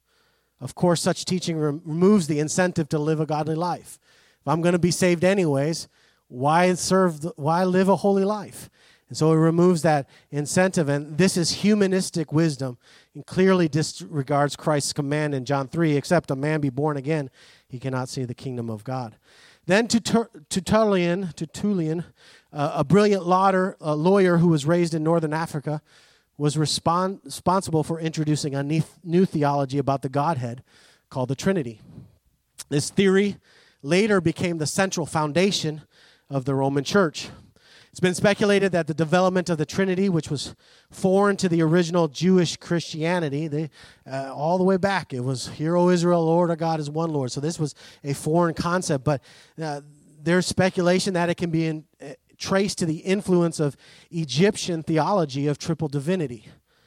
Of course, such teaching rem- removes the incentive to live a godly life. If I'm going to be saved anyways, why serve? The, why live a holy life? And so it removes that incentive, and this is humanistic wisdom and clearly disregards Christ's command in John three, except a man be born again, he cannot see the kingdom of God. Then Tertullian, Tertullian uh, a brilliant lawyer, a lawyer who was raised in northern Africa, was respon- responsible for introducing a new theology about the Godhead called the Trinity. This theory later became the central foundation of the Roman Church. It's been speculated that the development of the Trinity, which was foreign to the original Jewish Christianity, they, uh, all the way back, it was, "Hear, O Israel, Lord our God is one Lord." So this was a foreign concept, but uh, there's speculation that it can be in, uh, traced to the influence of Egyptian theology of triple divinity.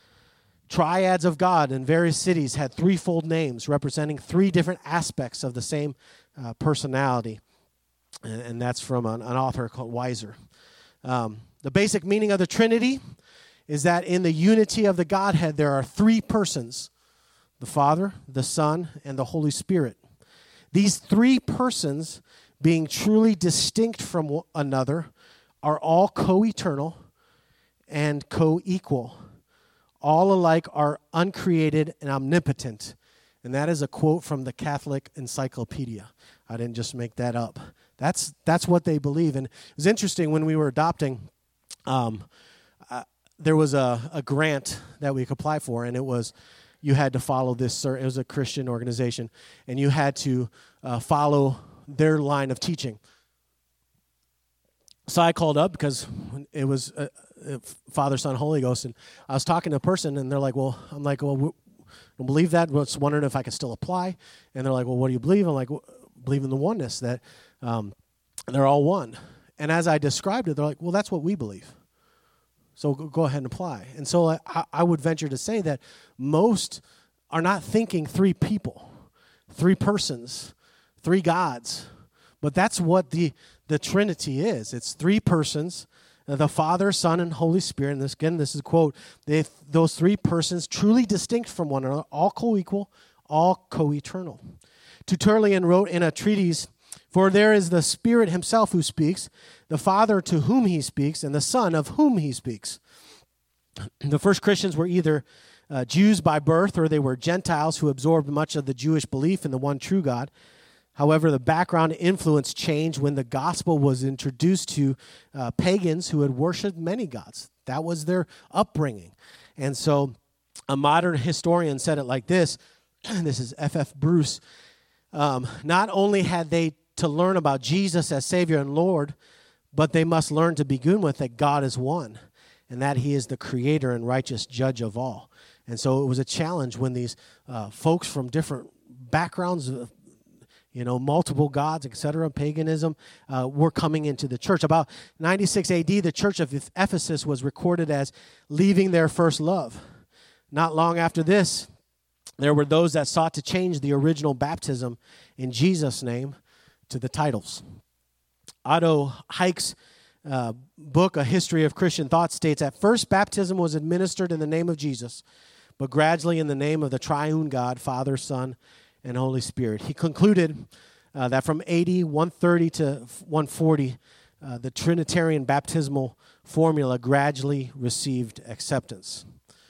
Triads of God in various cities had threefold names representing three different aspects of the same uh, personality, and, and that's from an, an author called Weiser. Um, the basic meaning of the Trinity is that in the unity of the Godhead, there are three persons: the Father, the Son, and the Holy Spirit. These three persons, being truly distinct from one another, are all co-eternal and co-equal. All alike are uncreated and omnipotent. And that is a quote from the Catholic Encyclopedia. I didn't just make that up. That's that's what they believe. And it was interesting when we were adopting, um, uh, there was a, a grant that we could apply for, and it was, you had to follow this, it was a Christian organization, and you had to uh, follow their line of teaching. So I called up because it was uh, Father, Son, Holy Ghost, and I was talking to a person, and they're like, well, I'm like, well, we don't believe that. I was wondering if I could still apply. And they're like, well, what do you believe? I'm like, well, believe in the oneness, that um, they're all one. And as I described it, they're like, well, that's what we believe. So go ahead and apply. And so I, I would venture to say that most are not thinking three people, three persons, three gods. But that's what the, the Trinity is. It's three persons, the Father, Son, and Holy Spirit. And this, again, this is a quote. They, those three persons truly distinct from one another, all co-equal, all co-eternal. Tertullian wrote in a treatise, "For there is the Spirit himself who speaks, the Father to whom he speaks, and the Son of whom he speaks." The first Christians were either uh, Jews by birth or they were Gentiles who absorbed much of the Jewish belief in the one true God. However, the background influence changed when the gospel was introduced to uh, pagans who had worshipped many gods. That was their upbringing. And so a modern historian said it like this, this is F F Bruce, um, not only had they to learn about Jesus as Savior and Lord, but they must learn to begin with that God is one and that he is the creator and righteous judge of all. And so it was a challenge when these uh, folks from different backgrounds, uh, you know, multiple gods, et cetera, paganism, uh, were coming into the church. About ninety-six A D, the church of Ephesus was recorded as leaving their first love. Not long after this, there were those that sought to change the original baptism in Jesus' name to the titles. Otto Hike's uh, book, A History of Christian Thought, states, "At first, baptism was administered in the name of Jesus, but gradually in the name of the triune God, Father, Son, and Holy Spirit." He concluded uh, that from A D one thirty to one forty, uh, the Trinitarian baptismal formula gradually received acceptance.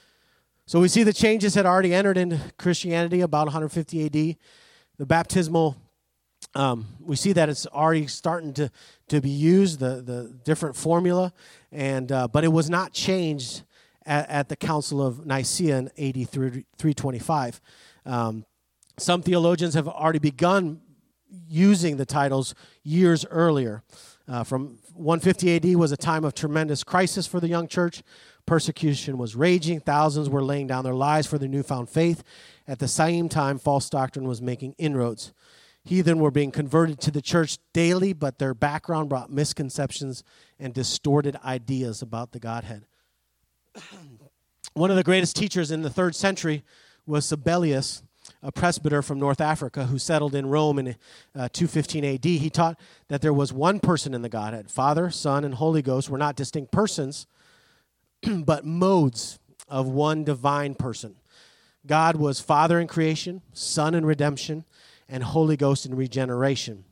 So we see the changes had already entered into Christianity about one fifty A D. The baptismal, um, we see that it's already starting to, to be used, the, the different formula, and uh, but it was not changed at, at the Council of Nicaea in A D three twenty-five. Um, Some theologians have already begun using the titles years earlier. Uh, from one fifty A D was a time of tremendous crisis for the young church. Persecution was raging. Thousands were laying down their lives for their newfound faith. At the same time, false doctrine was making inroads. Heathen were being converted to the church daily, but their background brought misconceptions and distorted ideas about the Godhead. One of the greatest teachers in the third century was Sabellius, a presbyter from North Africa who settled in Rome in uh, two fifteen A D. He taught that there was one person in the Godhead. Father, Son, and Holy Ghost were not distinct persons, but modes of one divine person. God was Father in creation, Son in redemption, and Holy Ghost in regeneration.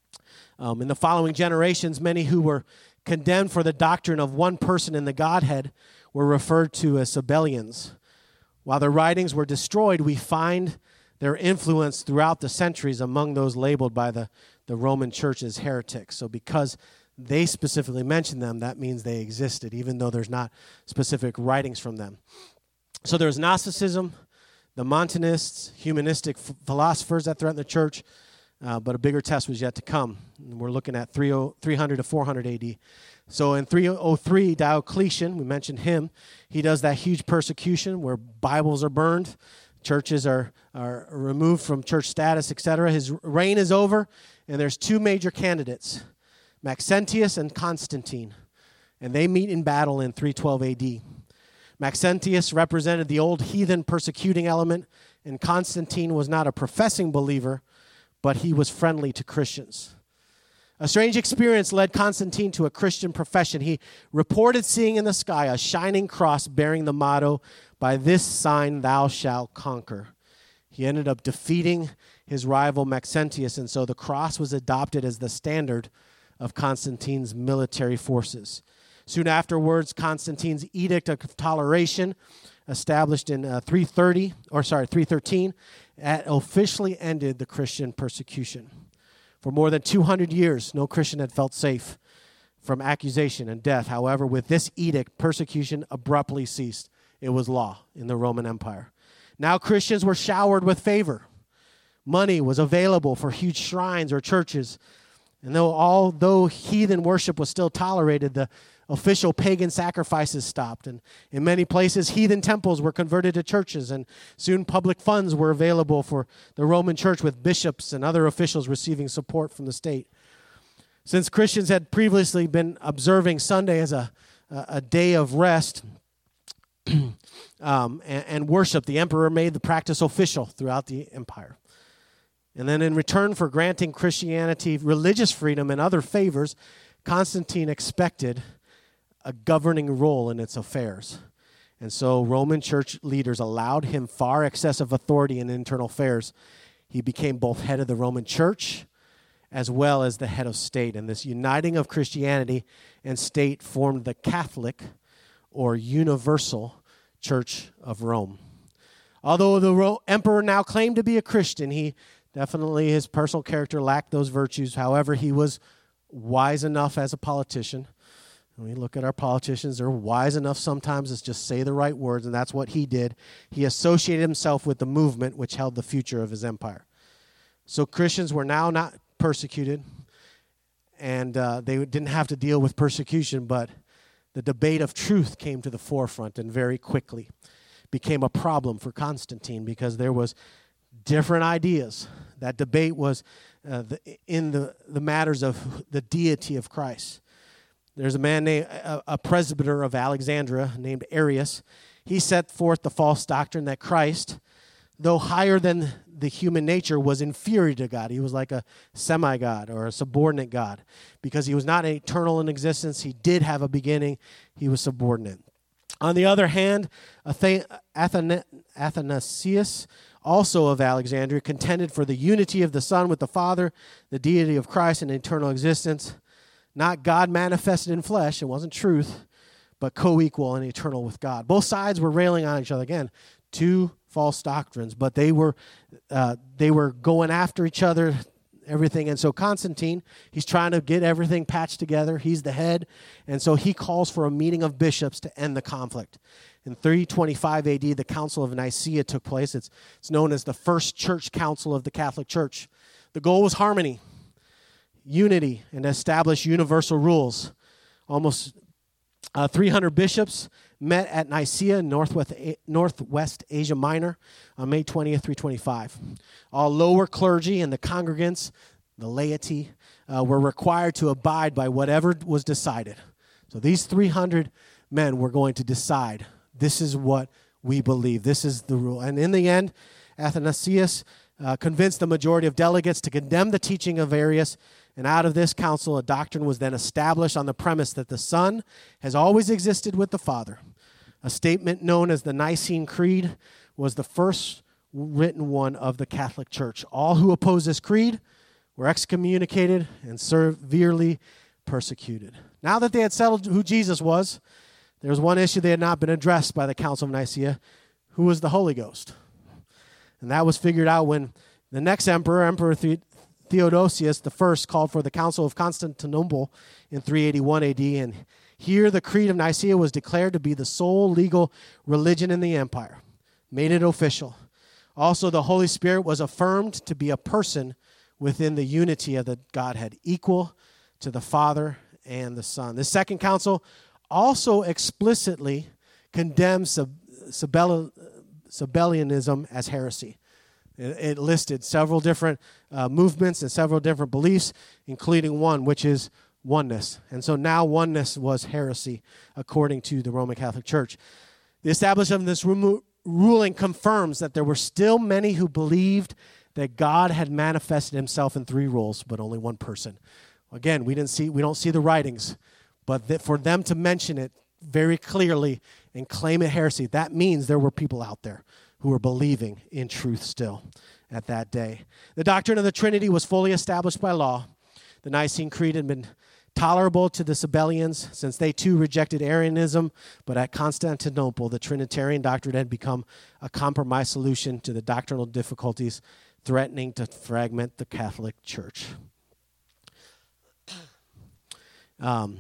Um, in the following generations, many who were condemned for the doctrine of one person in the Godhead were referred to as Sabellians. While their writings were destroyed, we find their influence throughout the centuries among those labeled by the, the Roman Church as heretics. So because they specifically mention them, that means they existed, even though there's not specific writings from them. So there's Gnosticism, the Montanists, humanistic f- philosophers that threatened the church, uh, but a bigger test was yet to come. And we're looking at three hundred to four hundred A D. So in three oh three, Diocletian, we mentioned him, he does that huge persecution where Bibles are burned, churches are, are removed from church status, et cetera. His reign is over, and there's two major candidates, Maxentius and Constantine, and they meet in battle in three twelve A D. Maxentius represented the old heathen persecuting element, and Constantine was not a professing believer, but he was friendly to Christians. A strange experience led Constantine to a Christian profession. He reported seeing in the sky a shining cross bearing the motto, "By this sign thou shalt conquer." He ended up defeating his rival Maxentius, and so the cross was adopted as the standard of Constantine's military forces. Soon afterwards, Constantine's Edict of Toleration, established in uh, three thirty, or sorry, three thirteen, officially ended the Christian persecution. For more than two hundred years, no Christian had felt safe from accusation and death. However, with this edict, persecution abruptly ceased. It was law in the Roman Empire. Now Christians were showered with favor. Money was available for huge shrines or churches. And though although heathen worship was still tolerated, the official pagan sacrifices stopped. And in many places, heathen temples were converted to churches, and soon public funds were available for the Roman Church, with bishops and other officials receiving support from the state. Since Christians had previously been observing Sunday as a uh, a day of rest um, and, and worship, the emperor made the practice official throughout the empire. And then in return for granting Christianity religious freedom and other favors, Constantine expected a governing role in its affairs. And so Roman church leaders allowed him far excessive authority in internal affairs. He became both head of the Roman church as well as the head of state. And this uniting of Christianity and state formed the Catholic or Universal Church of Rome. Although the Ro- emperor now claimed to be a Christian, he definitely, his personal character lacked those virtues. However, he was wise enough as a politician. When we look at our politicians, they're wise enough sometimes to just say the right words, and that's what he did. He associated himself with the movement which held the future of his empire. So Christians were now not persecuted, and uh, they didn't have to deal with persecution, but the debate of truth came to the forefront and very quickly became a problem for Constantine because there was different ideas. That debate was uh, the, in the, the matters of the deity of Christ. There's a man named, a, a presbyter of Alexandria named Arius. He set forth the false doctrine that Christ, though higher than the human nature, was inferior to God. He was like a semi-God or a subordinate God because he was not eternal in existence. He did have a beginning. He was subordinate. On the other hand, Athanasius, also of Alexandria, contended for the unity of the Son with the Father, the deity of Christ, and eternal existence. Not God manifested in flesh, it wasn't truth, but co-equal and eternal with God. Both sides were railing on each other. Again, two false doctrines, but they were uh, they were going after each other, everything. And so Constantine, he's trying to get everything patched together. He's the head, and so he calls for a meeting of bishops to end the conflict. In three twenty-five A D, the Council of Nicaea took place. It's, it's known as the First Church Council of the Catholic Church. The goal was harmony, unity, and establish universal rules. Almost uh, three hundred bishops met at Nicaea in Northwest, Northwest Asia Minor on May twentieth, three twenty-five. All lower clergy and the congregants, the laity, uh, were required to abide by whatever was decided. So these three hundred men were going to decide, this is what we believe, this is the rule. And in the end, Athanasius uh, convinced the majority of delegates to condemn the teaching of Arius. And out of this council, a doctrine was then established on the premise that the Son has always existed with the Father. A statement known as the Nicene Creed was the first written one of the Catholic Church. All who opposed this creed were excommunicated and severely persecuted. Now that they had settled who Jesus was, there was one issue that had not been addressed by the Council of Nicaea: who was the Holy Ghost? And that was figured out when the next emperor, Emperor the- Theodosius the First, called for the Council of Constantinople in three eighty-one A D, and here the Creed of Nicaea was declared to be the sole legal religion in the empire, made it official. Also, the Holy Spirit was affirmed to be a person within the unity of the Godhead, equal to the Father and the Son. The Second Council also explicitly condemns Sabellianism as heresy. It listed several different uh, movements and several different beliefs, including one, which is oneness. And so now oneness was heresy, according to the Roman Catholic Church. The establishment of this remo- ruling confirms that there were still many who believed that God had manifested himself in three roles, but only one person. Again, we didn't see, we don't see the writings, but that for them to mention it very clearly and claim it heresy, that means there were people out there who were believing in truth still at that day. The doctrine of the Trinity was fully established by law. The Nicene Creed had been tolerable to the Sabellians since they too rejected Arianism, but at Constantinople, the Trinitarian doctrine had become a compromise solution to the doctrinal difficulties threatening to fragment the Catholic Church. Um,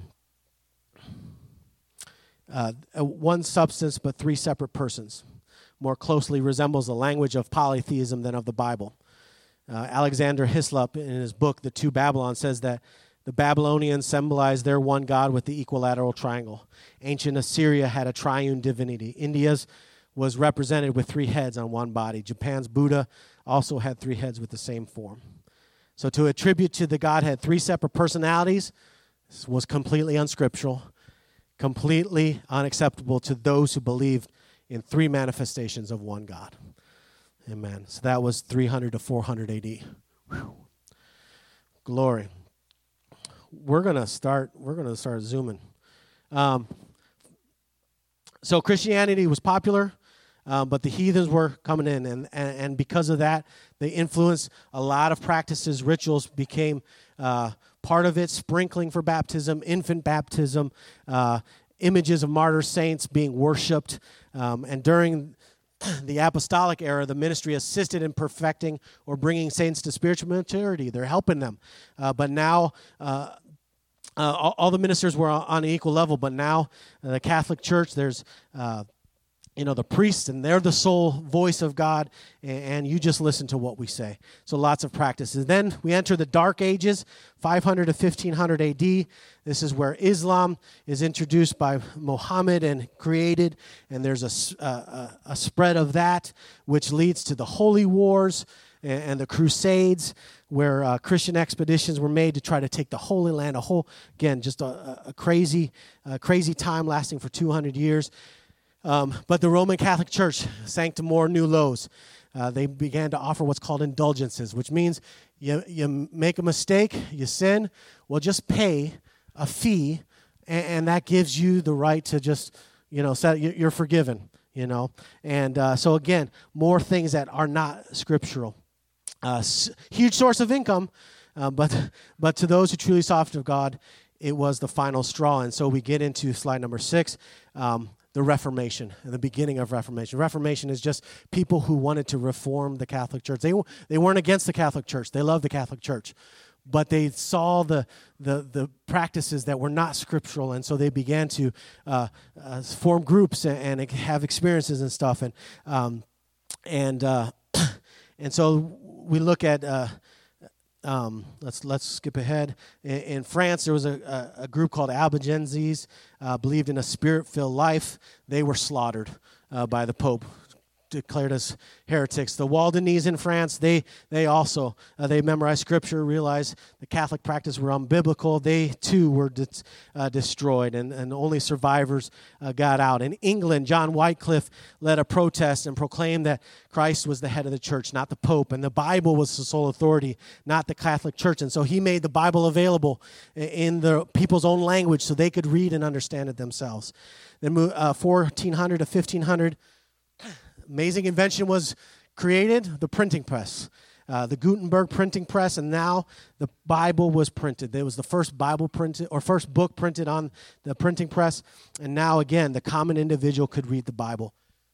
uh, one substance but three separate persons more closely resembles the language of polytheism than of the Bible. Uh, Alexander Hislop, in his book, The Two Babylons, says that the Babylonians symbolized their one God with the equilateral triangle. Ancient Assyria had a triune divinity. India's was represented with three heads on one body. Japan's Buddha also had three heads with the same form. So to attribute to the Godhead three separate personalities was completely unscriptural. completely unacceptable to those who believed in three manifestations of one God. Amen. So that was three hundred to four hundred A D. Whew. Glory. We're gonna start. We're gonna start zooming. Um, so Christianity was popular, um, but the heathens were coming in, and, and and because of that, they influenced a lot of practices. Rituals became uh, part of it. Sprinkling for baptism, infant baptism, uh, images of martyr saints being worshipped, um, and during the apostolic era, the ministry assisted in perfecting or bringing saints to spiritual maturity. They're helping them. Uh, but now, uh, uh, all, all the ministers were on an equal level, but now uh, the Catholic Church, there's, uh, you know, the priests, and they're the sole voice of God, and, and you just listen to what we say. So lots of practices. Then we enter the Dark Ages, five hundred to fifteen hundred A D. This is where Islam is introduced by Muhammad and created, and there's a, a, a spread of that, which leads to the Holy Wars and, and the Crusades, where uh, Christian expeditions were made to try to take the Holy Land. A whole, again, just a, a crazy, a crazy time lasting for two hundred years. Um, but the Roman Catholic Church sank to more new lows. Uh, they began to offer what's called indulgences, which means you, you make a mistake, you sin, well, just pay a fee, and, and that gives you the right to just, you know, set, you're forgiven, you know. And uh, so, again, more things that are not scriptural. Uh, s- huge source of income, uh, but but to those who truly sought after God, it was the final straw. And so we get into slide number six. Um, The Reformation, the beginning of Reformation. Reformation is just people who wanted to reform the Catholic Church. They they weren't against the Catholic Church. They loved the Catholic Church. But they saw the the, the practices that were not scriptural, and so they began to uh, uh, form groups and, and have experiences and stuff. And um, and uh, and so we look at... Uh, Um, let's let's skip ahead. In, in France, there was a, a, a group called Albigenses, uh, believed in a spirit-filled life. They were slaughtered uh, by the Pope, declared as heretics. The Waldenese in France, they they also uh, they memorized scripture, realized the Catholic practice were unbiblical. They too were de- uh, destroyed, and, and only survivors uh, got out. In England, John Wycliffe led a protest and proclaimed that Christ was the head of the church, not the Pope, and the Bible was the sole authority, not the Catholic Church. And so he made the Bible available in the people's own language so they could read and understand it themselves. Then uh, fourteen hundred to fifteen hundred, amazing invention was created, the printing press. Uh, the Gutenberg printing press, and now the Bible was printed. There was the first Bible printed, or first book printed on the printing press, and now, again, the common individual could read the Bible.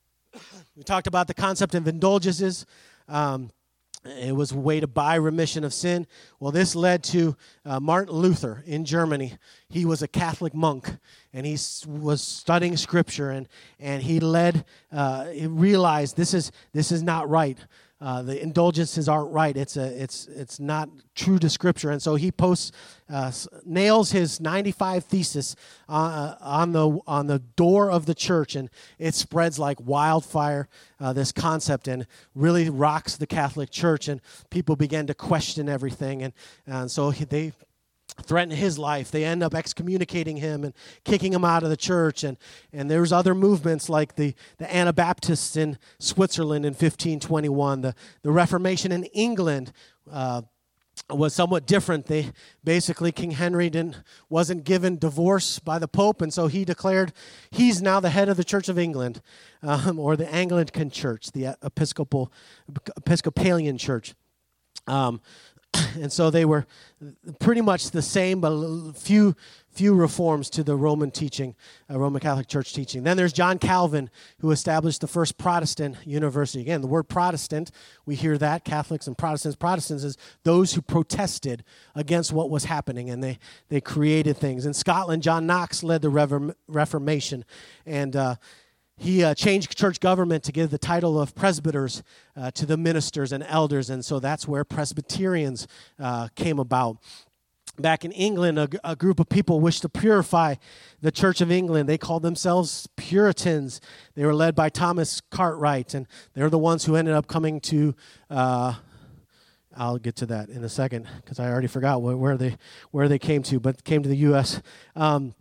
We talked about the concept of indulgences. Um, it was a way to buy remission of sin. Well, this led to uh, Martin Luther in Germany. He was a Catholic monk, and he s- was studying Scripture, and and he led. Uh, he realized this is this is not right. Uh, the indulgences aren't right. It's a it's it's not true to Scripture, and so he posts uh, nails his ninety-five thesis uh, on the on the door of the church, and it spreads like wildfire. Uh, this concept and really rocks the Catholic Church, and people began to question everything, and and so he, they. threaten his life. They end up excommunicating him and kicking him out of the church. And, and there's other movements like the, the Anabaptists in Switzerland in fifteen twenty-one. The, the Reformation in England uh, was somewhat different. They basically, King Henry didn't, wasn't given divorce by the Pope, and so he declared he's now the head of the Church of England, um, or the Anglican Church, the Episcopal Episcopalian Church. Um, And so they were pretty much the same, but a few few reforms to the Roman teaching, uh, Roman Catholic Church teaching. Then there's John Calvin, who established the first Protestant university. Again, the word Protestant, we hear that, Catholics and Protestants. Protestants is those who protested against what was happening, and they, they created things. In Scotland, John Knox led the Rever- Reformation, and uh, He uh, changed church government to give the title of presbyters uh, to the ministers and elders, and so that's where Presbyterians uh, came about. Back in England, a, a group of people wished to purify the Church of England. They called themselves Puritans. They were led by Thomas Cartwright, and they're the ones who ended up coming to... Uh, I'll get to that in a second because I already forgot where, where they where they came to, but came to the U S Um,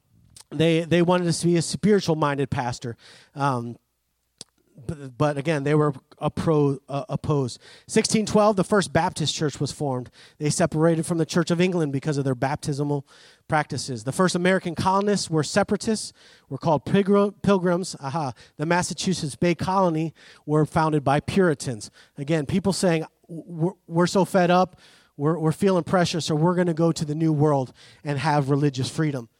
they they wanted us to be a spiritual-minded pastor. Um, but, but again, they were appro, uh, opposed. sixteen twelve, the First Baptist Church was formed. They separated from the Church of England because of their baptismal practices. The first American colonists were separatists, were called Pilgrims. Aha. The Massachusetts Bay Colony were founded by Puritans. Again, people saying, we're, we're so fed up, we're, we're feeling pressure, so we're going to go to the New World and have religious freedom.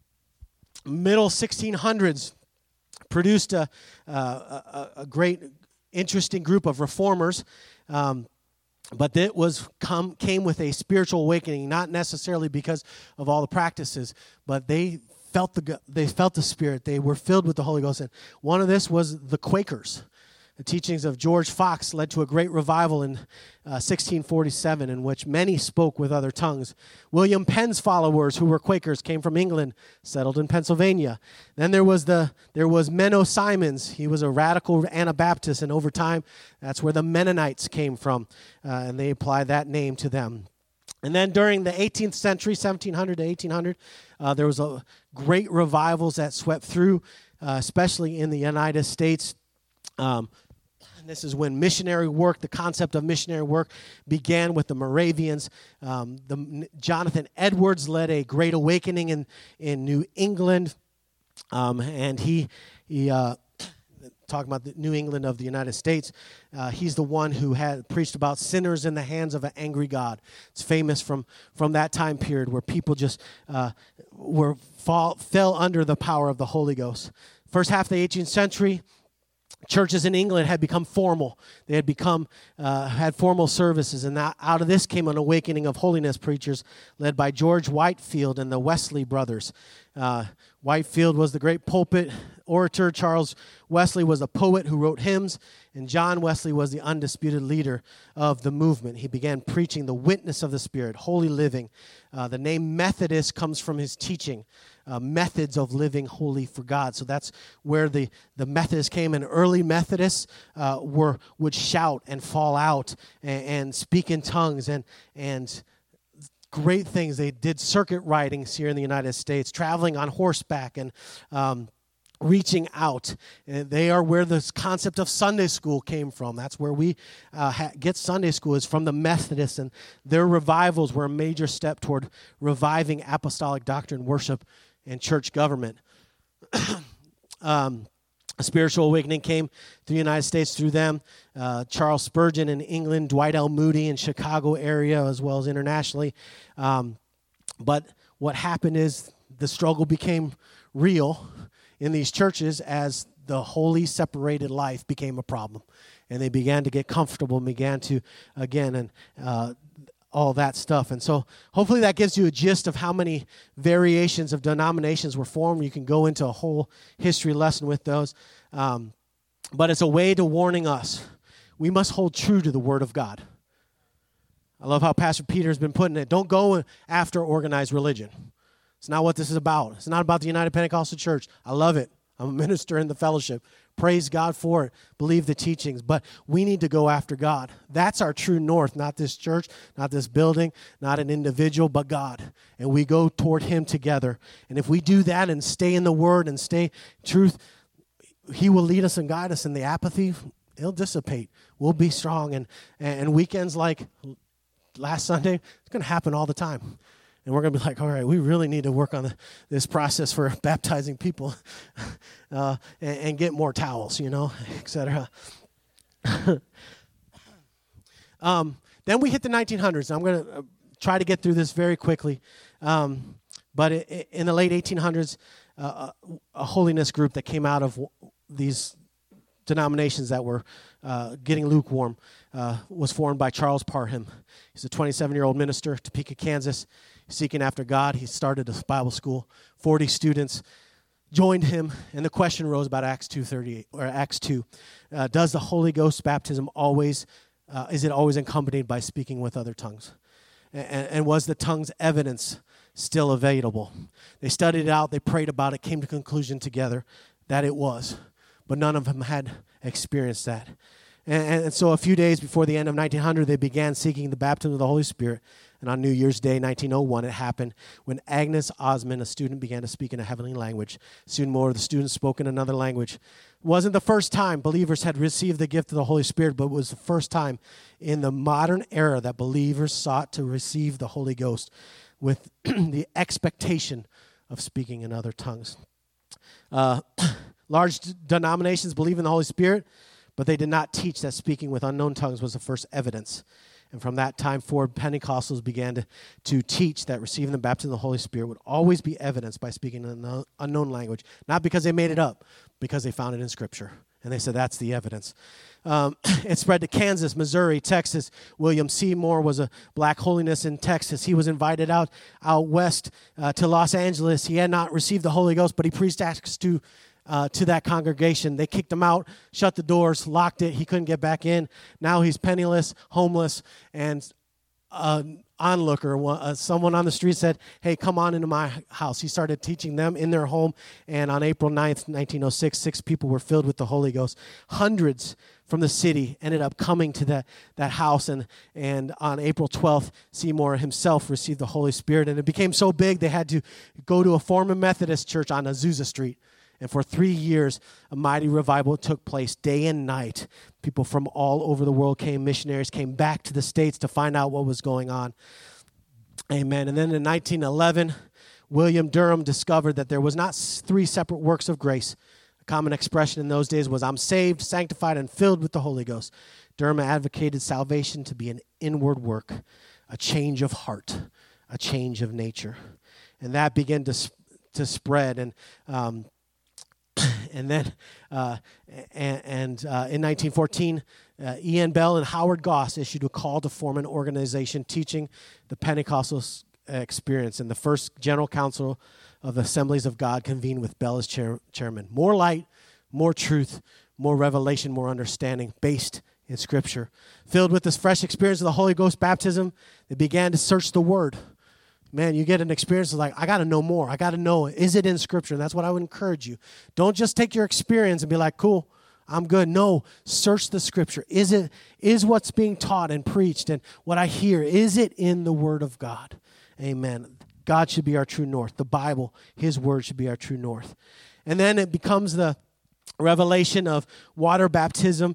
Middle sixteen hundreds produced a, uh, a, a great, interesting group of reformers, um, but it was come came with a spiritual awakening, not necessarily because of all the practices, but they felt the they felt the Spirit. They were filled with the Holy Ghost, and one of this was the Quakers. The teachings of George Fox led to a great revival in uh, sixteen forty-seven, in which many spoke with other tongues. William Penn's followers, who were Quakers, came from England, settled in Pennsylvania. Then there was the there was Menno Simons. He was a radical Anabaptist, and over time, that's where the Mennonites came from, uh, and they applied that name to them. And then during the eighteenth century, seventeen hundred to eighteen hundred, uh, there was a great revivals that swept through, uh, especially in the United States. Um, This is when missionary work, the concept of missionary work, began with the Moravians. Um, the, Jonathan Edwards led a great awakening in, in New England, um, and he, he uh, talking about the New England of the United States, uh, he's the one who had preached about sinners in the hands of an angry God. It's famous from, from that time period where people just uh, were fall, fell under the power of the Holy Ghost. First half of the eighteenth century, churches in England had become formal. They had become, uh, had formal services, and that, out of this came an awakening of holiness preachers led by George Whitefield and the Wesley brothers. Uh, Whitefield was the great pulpit orator. Charles Wesley was a poet who wrote hymns, and John Wesley was the undisputed leader of the movement. He began preaching the witness of the Spirit, holy living. Uh, the name Methodist comes from his teaching. Uh, methods of living holy for God. So that's where the, the Methodists came, and early Methodists uh, were would shout and fall out and, and speak in tongues and and great things. They did circuit ridings here in the United States, traveling on horseback and um, reaching out. And they are where this concept of Sunday school came from. That's where we uh, ha- get Sunday school, is from the Methodists, and their revivals were a major step toward reviving apostolic doctrine, worship, and church government. um, a spiritual awakening came to the United States through them. Uh, Charles Spurgeon in England, Dwight L. Moody in Chicago area, as well as internationally. Um, but what happened is the struggle became real in these churches as the holy separated life became a problem. And they began to get comfortable and began to, again, and uh, all that stuff. And so hopefully that gives you a gist of how many variations of denominations were formed. You can go into a whole history lesson with those. Um, but it's a way to warning us. We must hold true to the Word of God. I love how Pastor Peter has been putting it. Don't go after organized religion. It's not what this is about. It's not about the United Pentecostal Church. I love it. I'm a minister in the fellowship. Praise God for it. Believe the teachings. But we need to go after God. That's our true north, not this church, not this building, not an individual, but God. And we go toward Him together. And if we do that and stay in the Word and stay truth, He will lead us and guide us. And the apathy, it'll dissipate. We'll be strong. And, and weekends like last Sunday, it's going to happen all the time. And we're going to be like, all right, we really need to work on the, this process for baptizing people uh, and, and get more towels, you know, et cetera. um, then we hit the nineteen hundreds. I'm going to try to get through this very quickly. Um, but it, it, in the late eighteen hundreds, uh, a, a holiness group that came out of w- these denominations that were uh, getting lukewarm uh, was formed by Charles Parham. He's a twenty-seven-year-old minister, Topeka, Kansas. Seeking after God, he started a Bible school. Forty students joined him, and the question rose about Acts two thirty-eight or Acts two. Uh, does the Holy Ghost baptism always uh, is it always accompanied by speaking with other tongues? And, and was the tongues evidence still available? They studied it out. They prayed about it. Came to conclusion together that it was, but none of them had experienced that. And, and so, a few days before the end of nineteen hundred, they began seeking the baptism of the Holy Spirit. And on New Year's Day, nineteen oh one, it happened when Agnes Osmond, a student, began to speak in a heavenly language. Soon more, the students spoke in another language. It wasn't the first time believers had received the gift of the Holy Spirit, but it was the first time in the modern era that believers sought to receive the Holy Ghost with the expectation of speaking in other tongues. Uh, large denominations believe in the Holy Spirit, but they did not teach that speaking with unknown tongues was the first evidence. And from that time forward, Pentecostals began to, to teach that receiving the baptism of the Holy Spirit would always be evidenced by speaking in an unknown language, not because they made it up, because they found it in Scripture. And they said that's the evidence. Um, it spread to Kansas, Missouri, Texas. William Seymour was a black holiness in Texas. He was invited out, out west uh, to Los Angeles. He had not received the Holy Ghost, but he preached Acts to Uh, to that congregation. They kicked him out, shut the doors, locked it. He couldn't get back in. Now he's penniless, homeless, and an onlooker, uh, someone on the street said, hey, come on into my house. He started teaching them in their home, and on April ninth, nineteen oh six, six people were filled with the Holy Ghost. Hundreds from the city ended up coming to that, that house, and, and on April twelfth, Seymour himself received the Holy Spirit, and it became so big they had to go to a former Methodist church on Azusa Street. And for three years, a mighty revival took place day and night. People from all over the world came, missionaries came back to the States to find out what was going on. Amen. And then in nineteen eleven, William Durham discovered that there was not three separate works of grace. A common expression in those days was, I'm saved, sanctified, and filled with the Holy Ghost. Durham advocated salvation to be an inward work, a change of heart, a change of nature. And that began to, to spread. And um And then uh, and, and uh, in nineteen fourteen, uh, Ian Bell and Howard Goss issued a call to form an organization teaching the Pentecostal experience. And the first General Council of the Assemblies of God convened with Bell as chair, chairman. More light, more truth, more revelation, more understanding based in Scripture. Filled with this fresh experience of the Holy Ghost baptism, they began to search the Word. Man, you get an experience of like, I got to know more. I got to know, is it in Scripture? And that's what I would encourage you. Don't just take your experience and be like, cool, I'm good. No, search the Scripture. Is it, is what's being taught and preached and what I hear, is it in the Word of God? Amen. God should be our true north. The Bible, His Word should be our true north. And then it becomes the revelation of water baptism.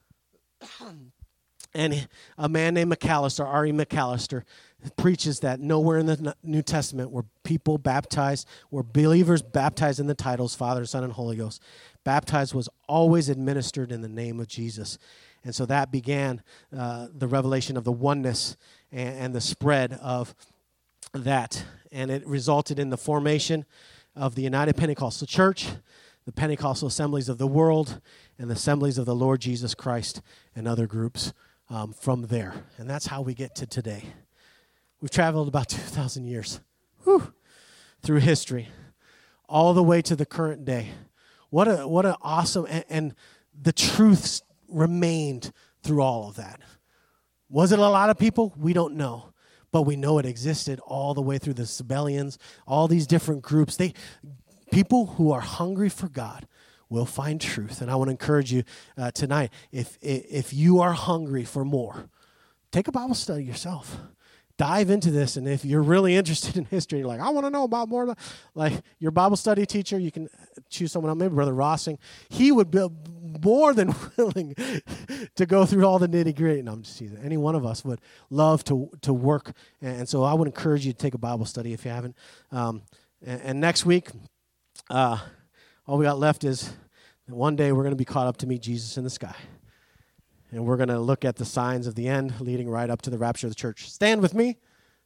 And a man named McAllister, R E McAllister, preaches that nowhere in the New Testament were people baptized, were believers baptized in the titles Father, Son, and Holy Ghost. Baptized was always administered in the name of Jesus. And so that began uh, the revelation of the oneness and, and the spread of that. And it resulted in the formation of the United Pentecostal Church, the Pentecostal Assemblies of the World, and the Assemblies of the Lord Jesus Christ, and other groups um, from there. And that's how we get to today. We've traveled about two thousand years whew, through history, all the way to the current day. What a what an awesome, and, and the truths remained through all of that. Was it a lot of people? We don't know. But we know it existed all the way through the Sabellians, all these different groups. They people who are hungry for God will find truth. And I want to encourage you uh, tonight, if if you are hungry for more, take a Bible study yourself. Dive into this, and if you're really interested in history, you're like, I want to know about more about, like your Bible study teacher, you can choose someone else, maybe Brother Rossing. He would be more than willing to go through all the nitty-gritty. No, I'm just teasing. Any one of us would love to to work, and so I would encourage you to take a Bible study if you haven't. Um, and, and next week, uh, all we got left is one day we're going to be caught up to meet Jesus in the sky. And we're going to look at the signs of the end leading right up to the rapture of the church. Stand with me.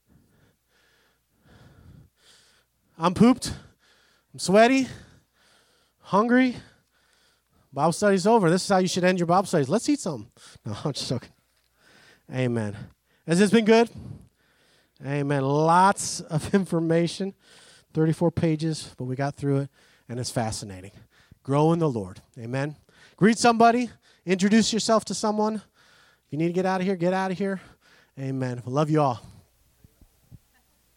I'm pooped. I'm sweaty. Hungry. Bible study's over. This is how you should end your Bible studies. Let's eat something. No, I'm just joking. Amen. Has this been good? Amen. Lots of information. thirty-four pages, but we got through it, and it's fascinating. Grow in the Lord. Amen. Greet somebody. Introduce yourself to someone. If you need to get out of here, get out of here. Amen. I love you all.